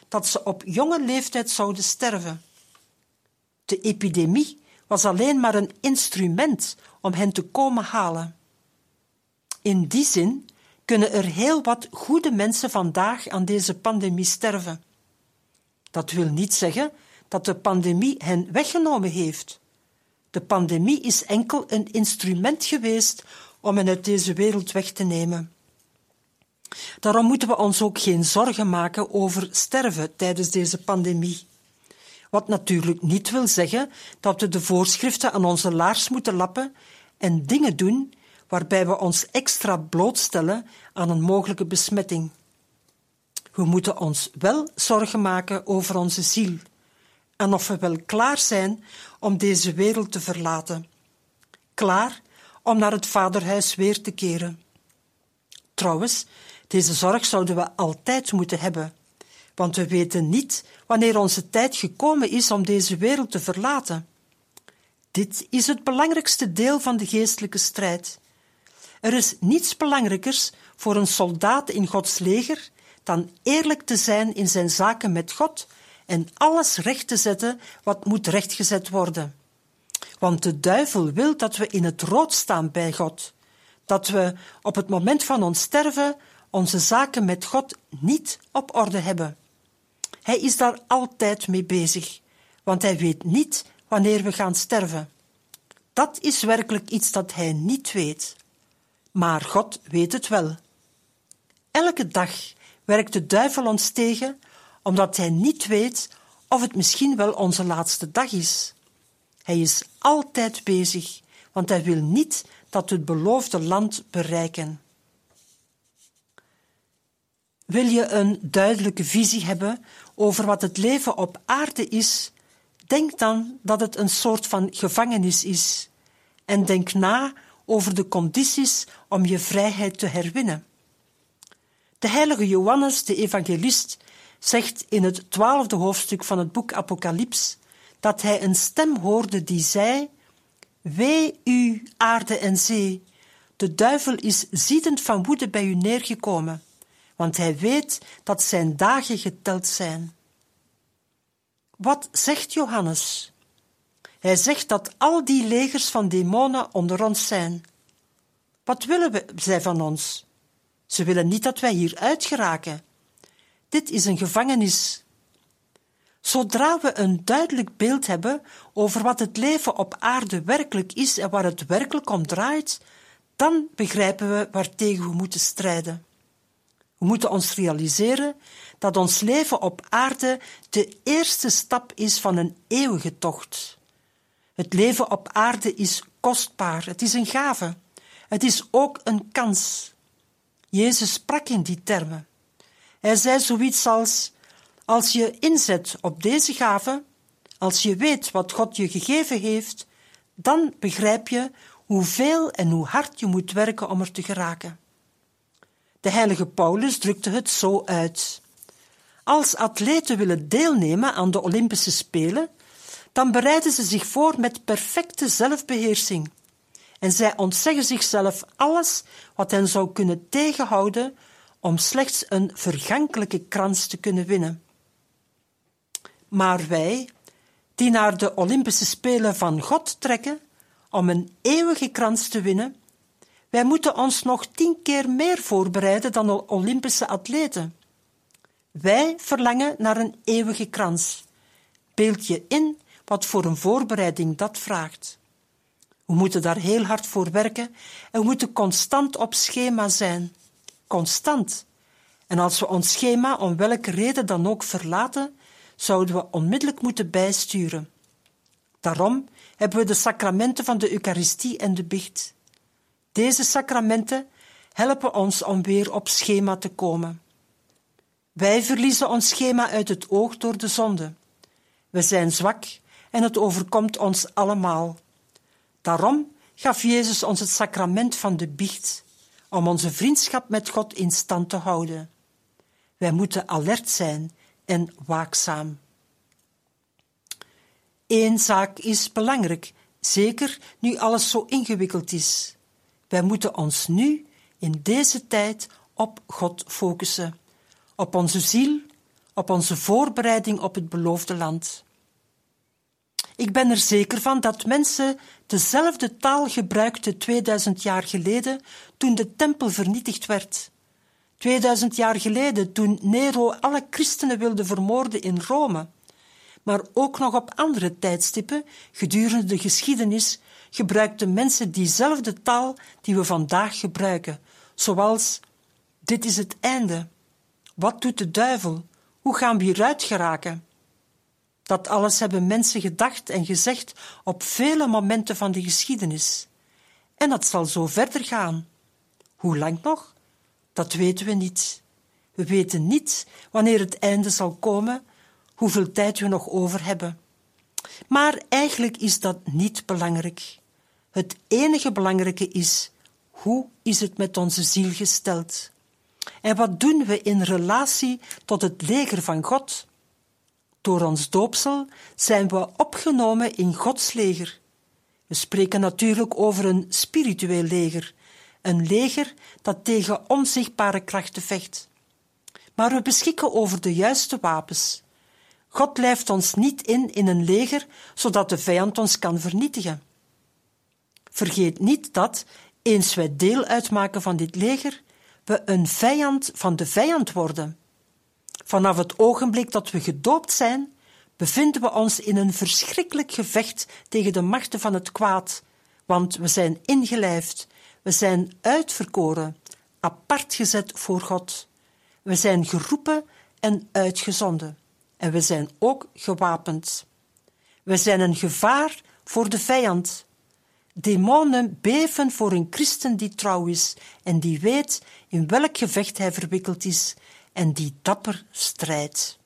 dat ze op jonge leeftijd zouden sterven. De epidemie was alleen maar een instrument om hen te komen halen. In die zin kunnen er heel wat goede mensen vandaag aan deze pandemie sterven. Dat wil niet zeggen dat de pandemie hen weggenomen heeft. De pandemie is enkel een instrument geweest om hen uit deze wereld weg te nemen. Daarom moeten we ons ook geen zorgen maken over sterven tijdens deze pandemie. Wat natuurlijk niet wil zeggen dat we de voorschriften aan onze laars moeten lappen en dingen doen waarbij we ons extra blootstellen aan een mogelijke besmetting. We moeten ons wel zorgen maken over onze ziel en of we wel klaar zijn om deze wereld te verlaten. Klaar om naar het vaderhuis weer te keren. Trouwens, deze zorg zouden we altijd moeten hebben, want we weten niet wanneer onze tijd gekomen is om deze wereld te verlaten. Dit is het belangrijkste deel van de geestelijke strijd. Er is niets belangrijkers voor een soldaat in Gods leger dan eerlijk te zijn in zijn zaken met God en alles recht te zetten wat moet rechtgezet worden. Want de duivel wil dat we in het rood staan bij God, dat we op het moment van ons sterven onze zaken met God niet op orde hebben. Hij is daar altijd mee bezig, want hij weet niet wanneer we gaan sterven. Dat is werkelijk iets dat hij niet weet. Maar God weet het wel. Elke dag werkt de duivel ons tegen, omdat hij niet weet of het misschien wel onze laatste dag is. Hij is altijd bezig, want hij wil niet dat we het beloofde land bereiken. Wil je een duidelijke visie hebben over wat het leven op aarde is, denk dan dat het een soort van gevangenis is en denk na over de condities om je vrijheid te herwinnen. De heilige Johannes, de evangelist, zegt in het twaalfde hoofdstuk van het boek Apocalyps dat hij een stem hoorde die zei: Wee u, aarde en zee, de duivel is ziedend van woede bij u neergekomen, want hij weet dat zijn dagen geteld zijn. Wat zegt Johannes? Hij zegt dat al die legers van demonen onder ons zijn. Wat willen we, zij van ons? Ze willen niet dat wij hier uitgeraken. Dit is een gevangenis. Zodra we een duidelijk beeld hebben over wat het leven op aarde werkelijk is en waar het werkelijk om draait, dan begrijpen we waartegen we moeten strijden. We moeten ons realiseren dat ons leven op aarde de eerste stap is van een eeuwige tocht. Het leven op aarde is kostbaar, het is een gave. Het is ook een kans. Jezus sprak in die termen. Hij zei zoiets als: als je inzet op deze gave, als je weet wat God je gegeven heeft, dan begrijp je hoeveel en hoe hard je moet werken om er te geraken. De heilige Paulus drukte het zo uit: als atleten willen deelnemen aan de Olympische Spelen, dan bereiden ze zich voor met perfecte zelfbeheersing. En zij ontzeggen zichzelf alles wat hen zou kunnen tegenhouden om slechts een vergankelijke krans te kunnen winnen. Maar wij, die naar de Olympische Spelen van God trekken om een eeuwige krans te winnen, wij moeten ons nog tien keer meer voorbereiden dan de Olympische atleten. Wij verlangen naar een eeuwige krans. Beeld je in wat voor een voorbereiding dat vraagt. We moeten daar heel hard voor werken en we moeten constant op schema zijn. Constant. En als we ons schema om welke reden dan ook verlaten, zouden we onmiddellijk moeten bijsturen. Daarom hebben we de sacramenten van de Eucharistie en de biecht. Deze sacramenten helpen ons om weer op schema te komen. Wij verliezen ons schema uit het oog door de zonde. We zijn zwak en het overkomt ons allemaal. Daarom gaf Jezus ons het sacrament van de biecht, om onze vriendschap met God in stand te houden. Wij moeten alert zijn en waakzaam. Eén zaak is belangrijk, zeker nu alles zo ingewikkeld is. Wij moeten ons nu, in deze tijd, op God focussen. Op onze ziel, op onze voorbereiding op het beloofde land. Ik ben er zeker van dat mensen dezelfde taal gebruikten tweeduizend jaar geleden toen de tempel vernietigd werd. tweeduizend jaar geleden toen Nero alle christenen wilde vermoorden in Rome. Maar ook nog op andere tijdstippen, gedurende de geschiedenis, gebruikten mensen diezelfde taal die we vandaag gebruiken, zoals: dit is het einde. Wat doet de duivel? Hoe gaan we hieruit geraken? Dat alles hebben mensen gedacht en gezegd op vele momenten van de geschiedenis. En dat zal zo verder gaan. Hoe lang nog? Dat weten we niet. We weten niet wanneer het einde zal komen, hoeveel tijd we nog over hebben. Maar eigenlijk is dat niet belangrijk. Het enige belangrijke is: hoe is het met onze ziel gesteld? En wat doen we in relatie tot het leger van God? Door ons doopsel zijn we opgenomen in Gods leger. We spreken natuurlijk over een spiritueel leger, een leger dat tegen onzichtbare krachten vecht. Maar we beschikken over de juiste wapens. God lijft ons niet in in een leger, zodat de vijand ons kan vernietigen. Vergeet niet dat, eens wij deel uitmaken van dit leger, we een vijand van de vijand worden. Vanaf het ogenblik dat we gedoopt zijn, bevinden we ons in een verschrikkelijk gevecht tegen de machten van het kwaad, want we zijn ingelijfd, we zijn uitverkoren, apart gezet voor God. We zijn geroepen en uitgezonden, en we zijn ook gewapend. We zijn een gevaar voor de vijand. Demonen beven voor een christen die trouw is en die weet in welk gevecht hij verwikkeld is en die dapper strijdt.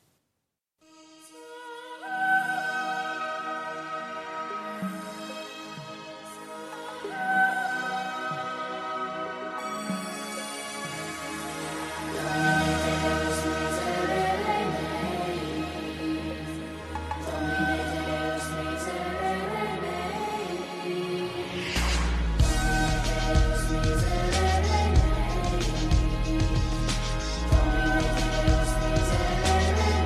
Domine Deus miserere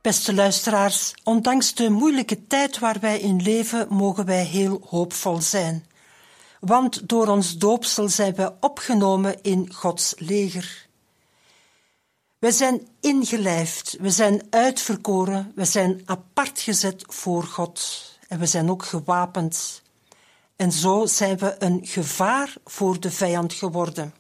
Beste luisteraars, ondanks de moeilijke tijd waar wij in leven, mogen wij heel hoopvol zijn. Want door ons doopsel zijn wij opgenomen in Gods leger. Wij zijn ingelijfd, we zijn uitverkoren, we zijn apart gezet voor God. En we zijn ook gewapend. En zo zijn we een gevaar voor de vijand geworden.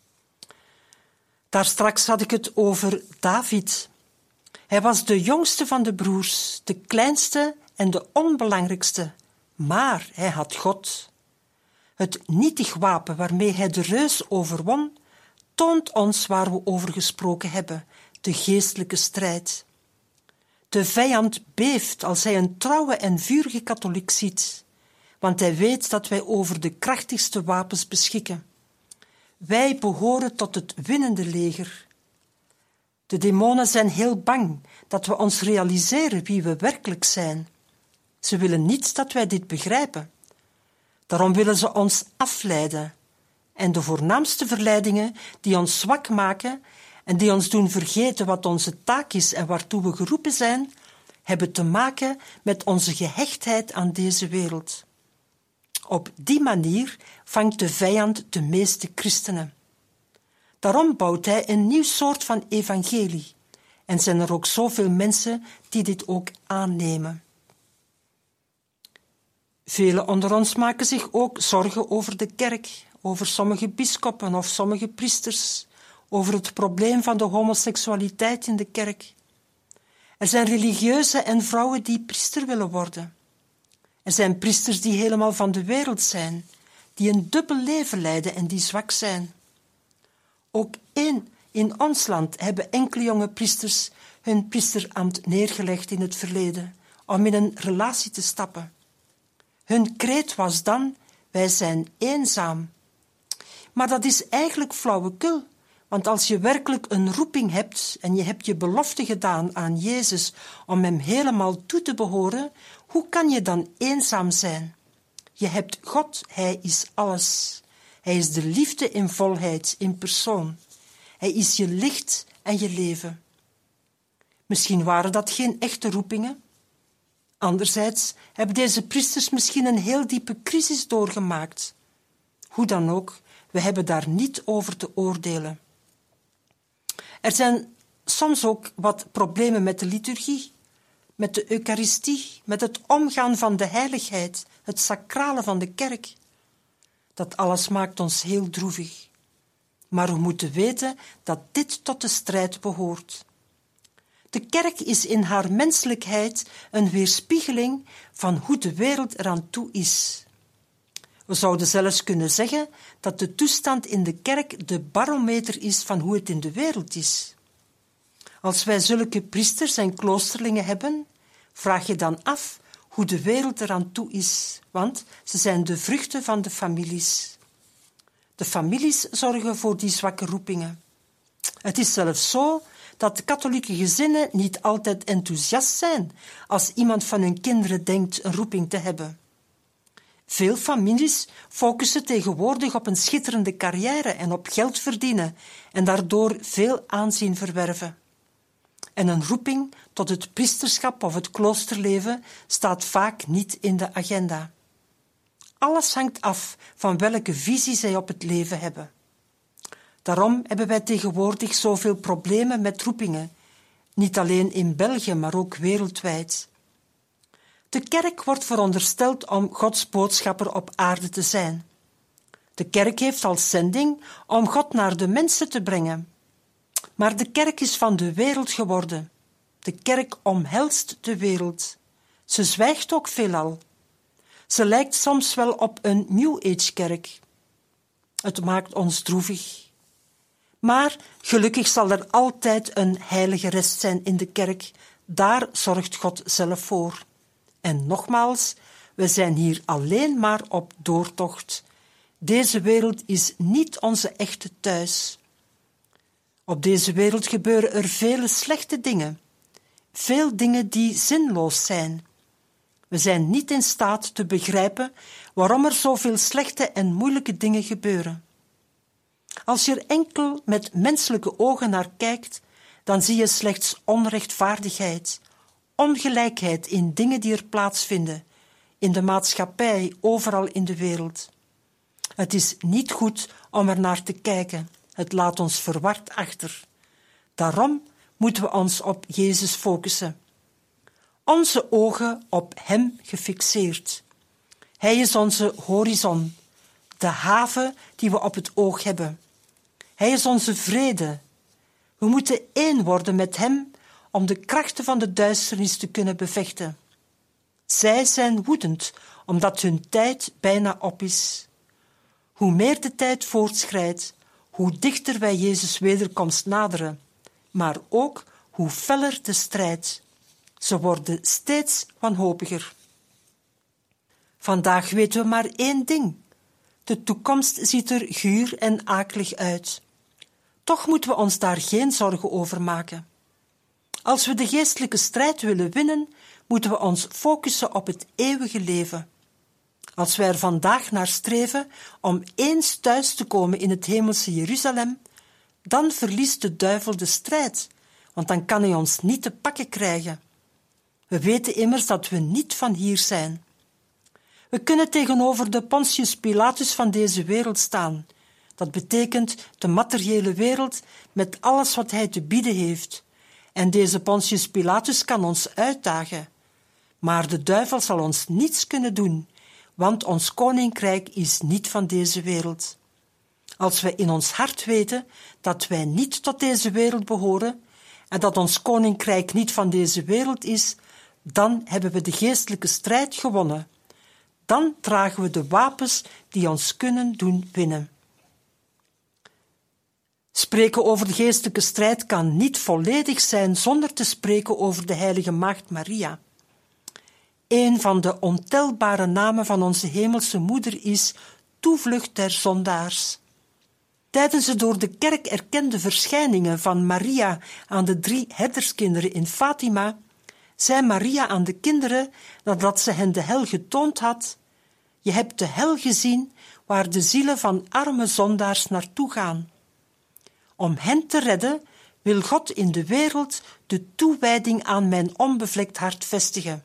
Daar straks had ik het over David. Hij was de jongste van de broers, de kleinste en de onbelangrijkste. Maar hij had God. Het nietig wapen waarmee hij de reus overwon, toont ons waar we over gesproken hebben, de geestelijke strijd. De vijand beeft als hij een trouwe en vurige katholiek ziet, want hij weet dat wij over de krachtigste wapens beschikken. Wij behoren tot het winnende leger. De demonen zijn heel bang dat we ons realiseren wie we werkelijk zijn. Ze willen niet dat wij dit begrijpen. Daarom willen ze ons afleiden. En de voornaamste verleidingen die ons zwak maken en die ons doen vergeten wat onze taak is en waartoe we geroepen zijn, hebben te maken met onze gehechtheid aan deze wereld. Op die manier vangt de vijand de meeste christenen. Daarom bouwt hij een nieuw soort van evangelie en zijn er ook zoveel mensen die dit ook aannemen. Velen onder ons maken zich ook zorgen over de kerk, over sommige bisschoppen of sommige priesters, over het probleem van de homoseksualiteit in de kerk. Er zijn religieuzen en vrouwen die priester willen worden. Er zijn priesters die helemaal van de wereld zijn, die een dubbel leven leiden en die zwak zijn. Ook in, in ons land hebben enkele jonge priesters hun priesterambt neergelegd in het verleden, om in een relatie te stappen. Hun kreet was dan, wij zijn eenzaam. Maar dat is eigenlijk flauwekul, want als je werkelijk een roeping hebt en je hebt je belofte gedaan aan Jezus om hem helemaal toe te behoren, hoe kan je dan eenzaam zijn? Je hebt God, Hij is alles. Hij is de liefde in volheid, in persoon. Hij is je licht en je leven. Misschien waren dat geen echte roepingen. Anderzijds hebben deze priesters misschien een heel diepe crisis doorgemaakt. Hoe dan ook, we hebben daar niet over te oordelen. Er zijn soms ook wat problemen met de liturgie, met de Eucharistie, met het omgaan van de heiligheid, het sacrale van de kerk. Dat alles maakt ons heel droevig. Maar we moeten weten dat dit tot de strijd behoort. De kerk is in haar menselijkheid een weerspiegeling van hoe de wereld eraan toe is. We zouden zelfs kunnen zeggen dat de toestand in de kerk de barometer is van hoe het in de wereld is. Als wij zulke priesters en kloosterlingen hebben, vraag je dan af hoe de wereld eraan toe is, want ze zijn de vruchten van de families. De families zorgen voor die zwakke roepingen. Het is zelfs zo dat de katholieke gezinnen niet altijd enthousiast zijn als iemand van hun kinderen denkt een roeping te hebben. Veel families focussen tegenwoordig op een schitterende carrière en op geld verdienen en daardoor veel aanzien verwerven. En een roeping tot het priesterschap of het kloosterleven staat vaak niet in de agenda. Alles hangt af van welke visie zij op het leven hebben. Daarom hebben wij tegenwoordig zoveel problemen met roepingen, niet alleen in België, maar ook wereldwijd. De kerk wordt verondersteld om Gods boodschapper op aarde te zijn. De kerk heeft als zending om God naar de mensen te brengen. Maar de kerk is van de wereld geworden. De kerk omhelst de wereld. Ze zwijgt ook veelal. Ze lijkt soms wel op een New Age kerk. Het maakt ons droevig. Maar gelukkig zal er altijd een heilige rest zijn in de kerk. Daar zorgt God zelf voor. En nogmaals, we zijn hier alleen maar op doortocht. Deze wereld is niet onze echte thuis. Op deze wereld gebeuren er vele slechte dingen. Veel dingen die zinloos zijn. We zijn niet in staat te begrijpen waarom er zoveel slechte en moeilijke dingen gebeuren. Als je er enkel met menselijke ogen naar kijkt, dan zie je slechts onrechtvaardigheid, ongelijkheid in dingen die er plaatsvinden, in de maatschappij, overal in de wereld. Het is niet goed om er naar te kijken. Het laat ons verward achter. Daarom moeten we ons op Jezus focussen. Onze ogen op Hem gefixeerd. Hij is onze horizon, de haven die we op het oog hebben. Hij is onze vrede. We moeten één worden met Hem om de krachten van de duisternis te kunnen bevechten. Zij zijn woedend, omdat hun tijd bijna op is. Hoe meer de tijd voortschrijdt, hoe dichter wij Jezus' wederkomst naderen, maar ook hoe feller de strijd. Ze worden steeds wanhopiger. Vandaag weten we maar één ding. De toekomst ziet er guur en akelig uit. Toch moeten we ons daar geen zorgen over maken. Als we de geestelijke strijd willen winnen, moeten we ons focussen op het eeuwige leven. Als wij er vandaag naar streven om eens thuis te komen in het hemelse Jeruzalem, dan verliest de duivel de strijd, want dan kan hij ons niet te pakken krijgen. We weten immers dat we niet van hier zijn. We kunnen tegenover de Pontius Pilatus van deze wereld staan. Dat betekent de materiële wereld met alles wat hij te bieden heeft. En deze Pontius Pilatus kan ons uitdagen. Maar de duivel zal ons niets kunnen doen, want ons koninkrijk is niet van deze wereld. Als wij in ons hart weten dat wij niet tot deze wereld behoren en dat ons koninkrijk niet van deze wereld is, dan hebben we de geestelijke strijd gewonnen. Dan dragen we de wapens die ons kunnen doen winnen. Spreken over de geestelijke strijd kan niet volledig zijn zonder te spreken over de heilige maagd Maria. Een van de ontelbare namen van onze hemelse moeder is toevlucht der zondaars. Tijdens de door de kerk erkende verschijningen van Maria aan de drie herderskinderen in Fatima, zei Maria aan de kinderen, nadat ze hen de hel getoond had: je hebt de hel gezien waar de zielen van arme zondaars naartoe gaan. Om hen te redden wil God in de wereld de toewijding aan mijn onbevlekt hart vestigen.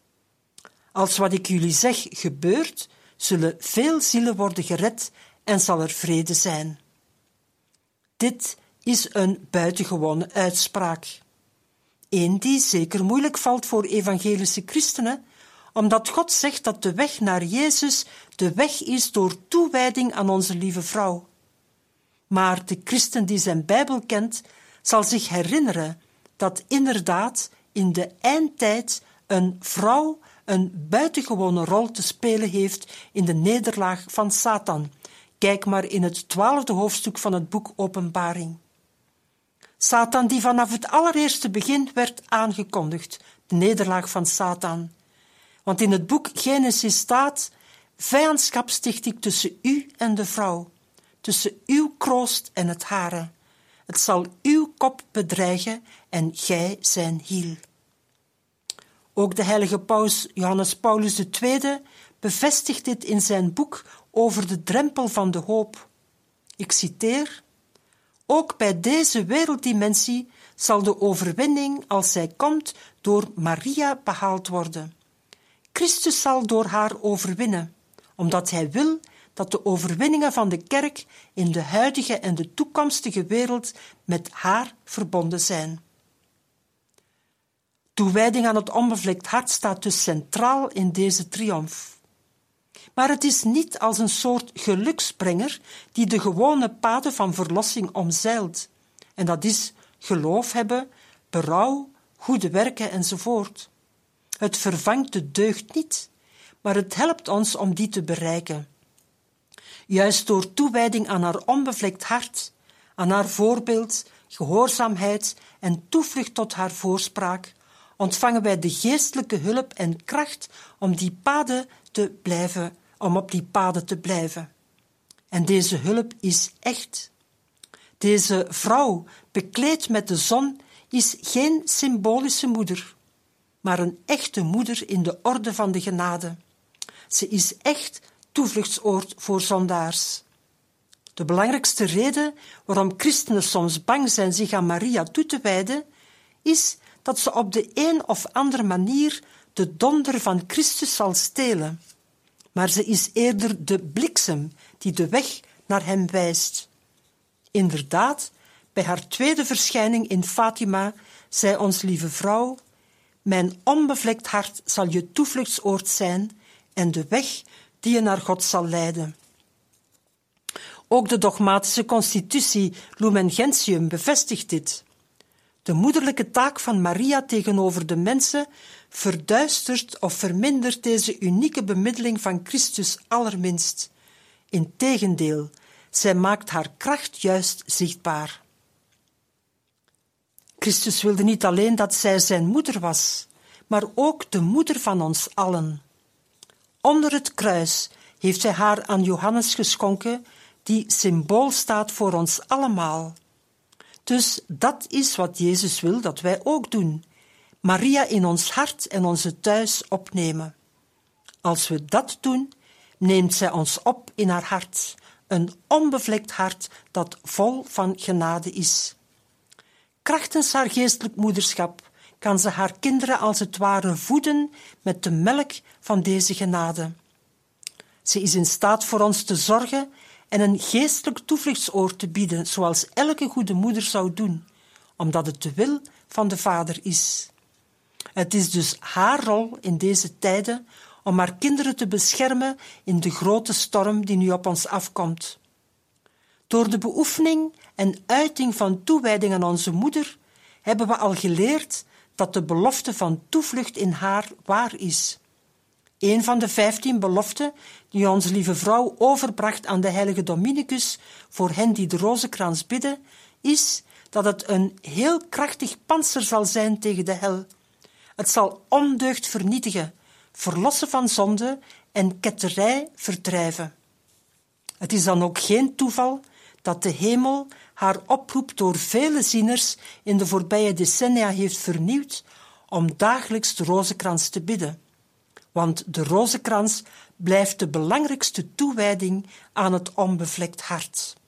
Als wat ik jullie zeg gebeurt, zullen veel zielen worden gered en zal er vrede zijn. Dit is een buitengewone uitspraak. Eén die zeker moeilijk valt voor evangelische christenen, omdat God zegt dat de weg naar Jezus de weg is door toewijding aan onze lieve vrouw. Maar de christen die zijn Bijbel kent, zal zich herinneren dat inderdaad in de eindtijd een vrouw een buitengewone rol te spelen heeft in de nederlaag van Satan. Kijk maar in het twaalfde hoofdstuk van het boek Openbaring. Satan die vanaf het allereerste begin werd aangekondigd, de nederlaag van Satan. Want in het boek Genesis staat: vijandschap sticht ik tussen u en de vrouw, tussen uw kroost en het hare. Het zal uw kop bedreigen en gij zijn hiel. Ook de heilige paus Johannes Paulus de Tweede bevestigt dit in zijn boek over de drempel van de hoop. Ik citeer: ook bij deze werelddimensie zal de overwinning, als zij komt, door Maria behaald worden. Christus zal door haar overwinnen, omdat hij wil dat de overwinningen van de kerk in de huidige en de toekomstige wereld met haar verbonden zijn. Toewijding aan het onbevlekt hart staat dus centraal in deze triomf. Maar het is niet als een soort geluksbrenger die de gewone paden van verlossing omzeilt. En dat is geloof hebben, berouw, goede werken enzovoort. Het vervangt de deugd niet, maar het helpt ons om die te bereiken. Juist door toewijding aan haar onbevlekt hart, aan haar voorbeeld, gehoorzaamheid en toevlucht tot haar voorspraak, ontvangen wij de geestelijke hulp en kracht om die paden te blijven, om op die paden te blijven. En deze hulp is echt. Deze vrouw, bekleed met de zon, is geen symbolische moeder, maar een echte moeder in de orde van de genade. Ze is echt toevluchtsoord voor zondaars. De belangrijkste reden waarom christenen soms bang zijn zich aan Maria toe te wijden, is dat ze op de een of andere manier de donder van Christus zal stelen, maar ze is eerder de bliksem die de weg naar hem wijst. Inderdaad, bij haar tweede verschijning in Fatima zei ons lieve vrouw: mijn onbevlekt hart zal je toevluchtsoord zijn en de weg die je naar God zal leiden. Ook de dogmatische constitutie Lumen Gentium bevestigt dit. De moederlijke taak van Maria tegenover de mensen verduistert of vermindert deze unieke bemiddeling van Christus allerminst. Integendeel, zij maakt haar kracht juist zichtbaar. Christus wilde niet alleen dat zij zijn moeder was, maar ook de moeder van ons allen. Onder het kruis heeft hij haar aan Johannes geschonken, die symbool staat voor ons allemaal. Dus dat is wat Jezus wil dat wij ook doen: Maria in ons hart en onze thuis opnemen. Als we dat doen, neemt zij ons op in haar hart, een onbevlekt hart dat vol van genade is. Krachtens haar geestelijk moederschap kan ze haar kinderen als het ware voeden met de melk van deze genade. Ze is in staat voor ons te zorgen en een geestelijk toevluchtsoord te bieden, zoals elke goede moeder zou doen, omdat het de wil van de Vader is. Het is dus haar rol in deze tijden om haar kinderen te beschermen in de grote storm die nu op ons afkomt. Door de beoefening en uiting van toewijding aan onze moeder hebben we al geleerd dat de belofte van toevlucht in haar waar is. Een van de vijftien beloften die onze lieve vrouw overbracht aan de heilige Dominicus voor hen die de rozenkrans bidden, is dat het een heel krachtig pantser zal zijn tegen de hel. Het zal ondeugd vernietigen, verlossen van zonde en ketterij verdrijven. Het is dan ook geen toeval dat de hemel haar oproep door vele zieners in de voorbije decennia heeft vernieuwd om dagelijks de rozenkrans te bidden. Want de rozenkrans blijft de belangrijkste toewijding aan het onbevlekt hart.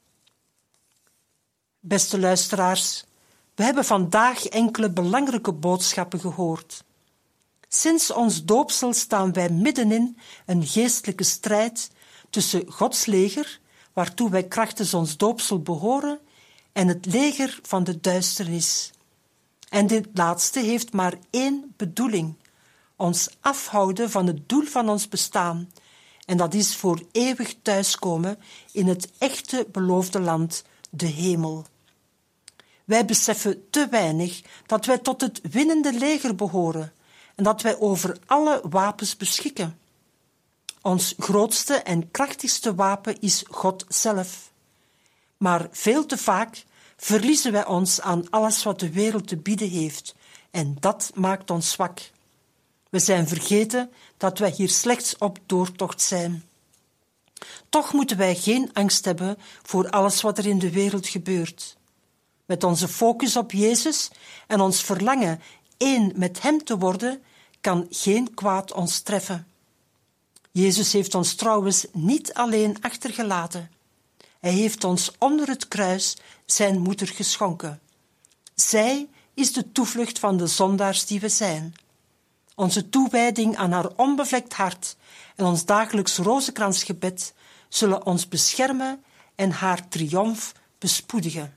Beste luisteraars, we hebben vandaag enkele belangrijke boodschappen gehoord. Sinds ons doopsel staan wij middenin een geestelijke strijd tussen Gods leger, waartoe wij krachtens ons doopsel behoren, en het leger van de duisternis. En dit laatste heeft maar één bedoeling: ons afhouden van het doel van ons bestaan, en dat is voor eeuwig thuiskomen in het echte beloofde land, de hemel. Wij beseffen te weinig dat wij tot het winnende leger behoren en dat wij over alle wapens beschikken. Ons grootste en krachtigste wapen is God zelf. Maar veel te vaak verliezen wij ons aan alles wat de wereld te bieden heeft, en dat maakt ons zwak. We zijn vergeten dat wij hier slechts op doortocht zijn. Toch moeten wij geen angst hebben voor alles wat er in de wereld gebeurt. Met onze focus op Jezus en ons verlangen één met Hem te worden, kan geen kwaad ons treffen. Jezus heeft ons trouwens niet alleen achtergelaten. Hij heeft ons onder het kruis zijn moeder geschonken. Zij is de toevlucht van de zondaars die we zijn. Onze toewijding aan haar onbevlekt hart en ons dagelijks rozenkransgebed zullen ons beschermen en haar triomf bespoedigen.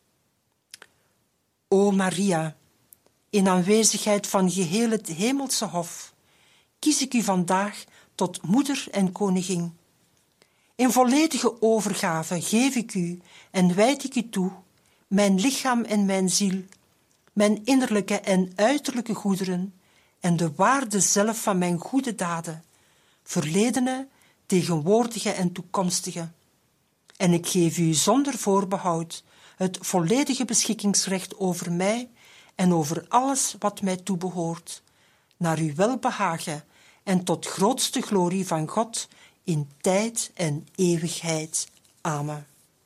O Maria, in aanwezigheid van geheel het hemelse hof, kies ik u vandaag tot moeder en koningin. In volledige overgave geef ik u en wijd ik u toe mijn lichaam en mijn ziel, mijn innerlijke en uiterlijke goederen en de waarde zelf van mijn goede daden, verledene, tegenwoordige en toekomstige. En ik geef u zonder voorbehoud het volledige beschikkingsrecht over mij en over alles wat mij toebehoort, naar uw welbehagen en tot grootste glorie van God in tijd en eeuwigheid. Amen.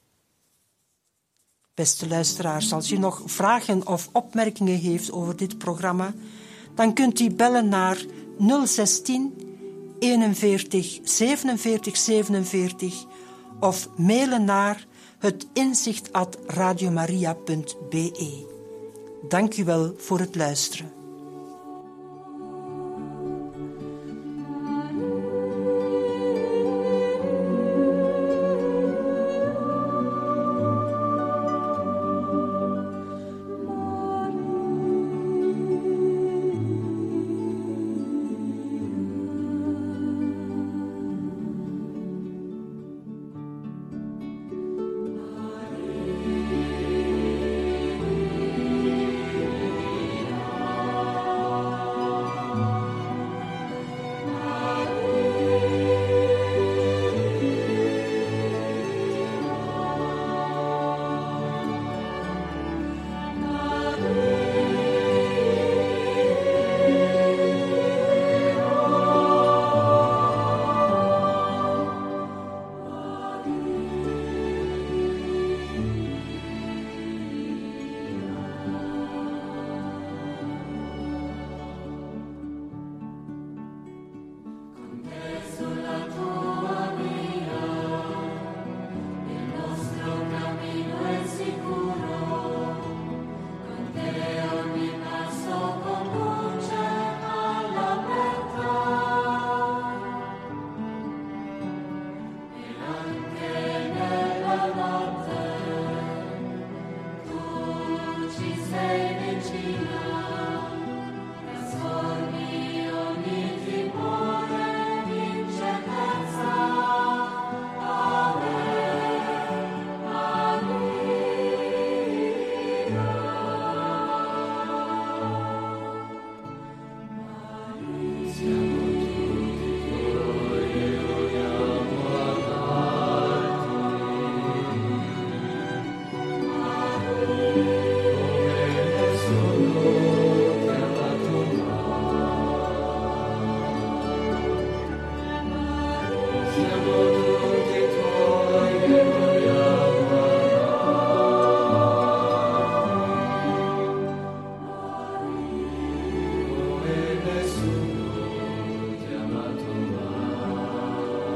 Beste luisteraars, als u nog vragen of opmerkingen heeft over dit programma, dan kunt u bellen naar nul zestien eenenveertig zevenenveertig zevenenveertig of mailen naar het inzicht at radiomaria punt be. Dank u wel voor het luisteren.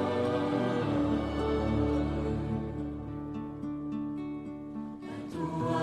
tua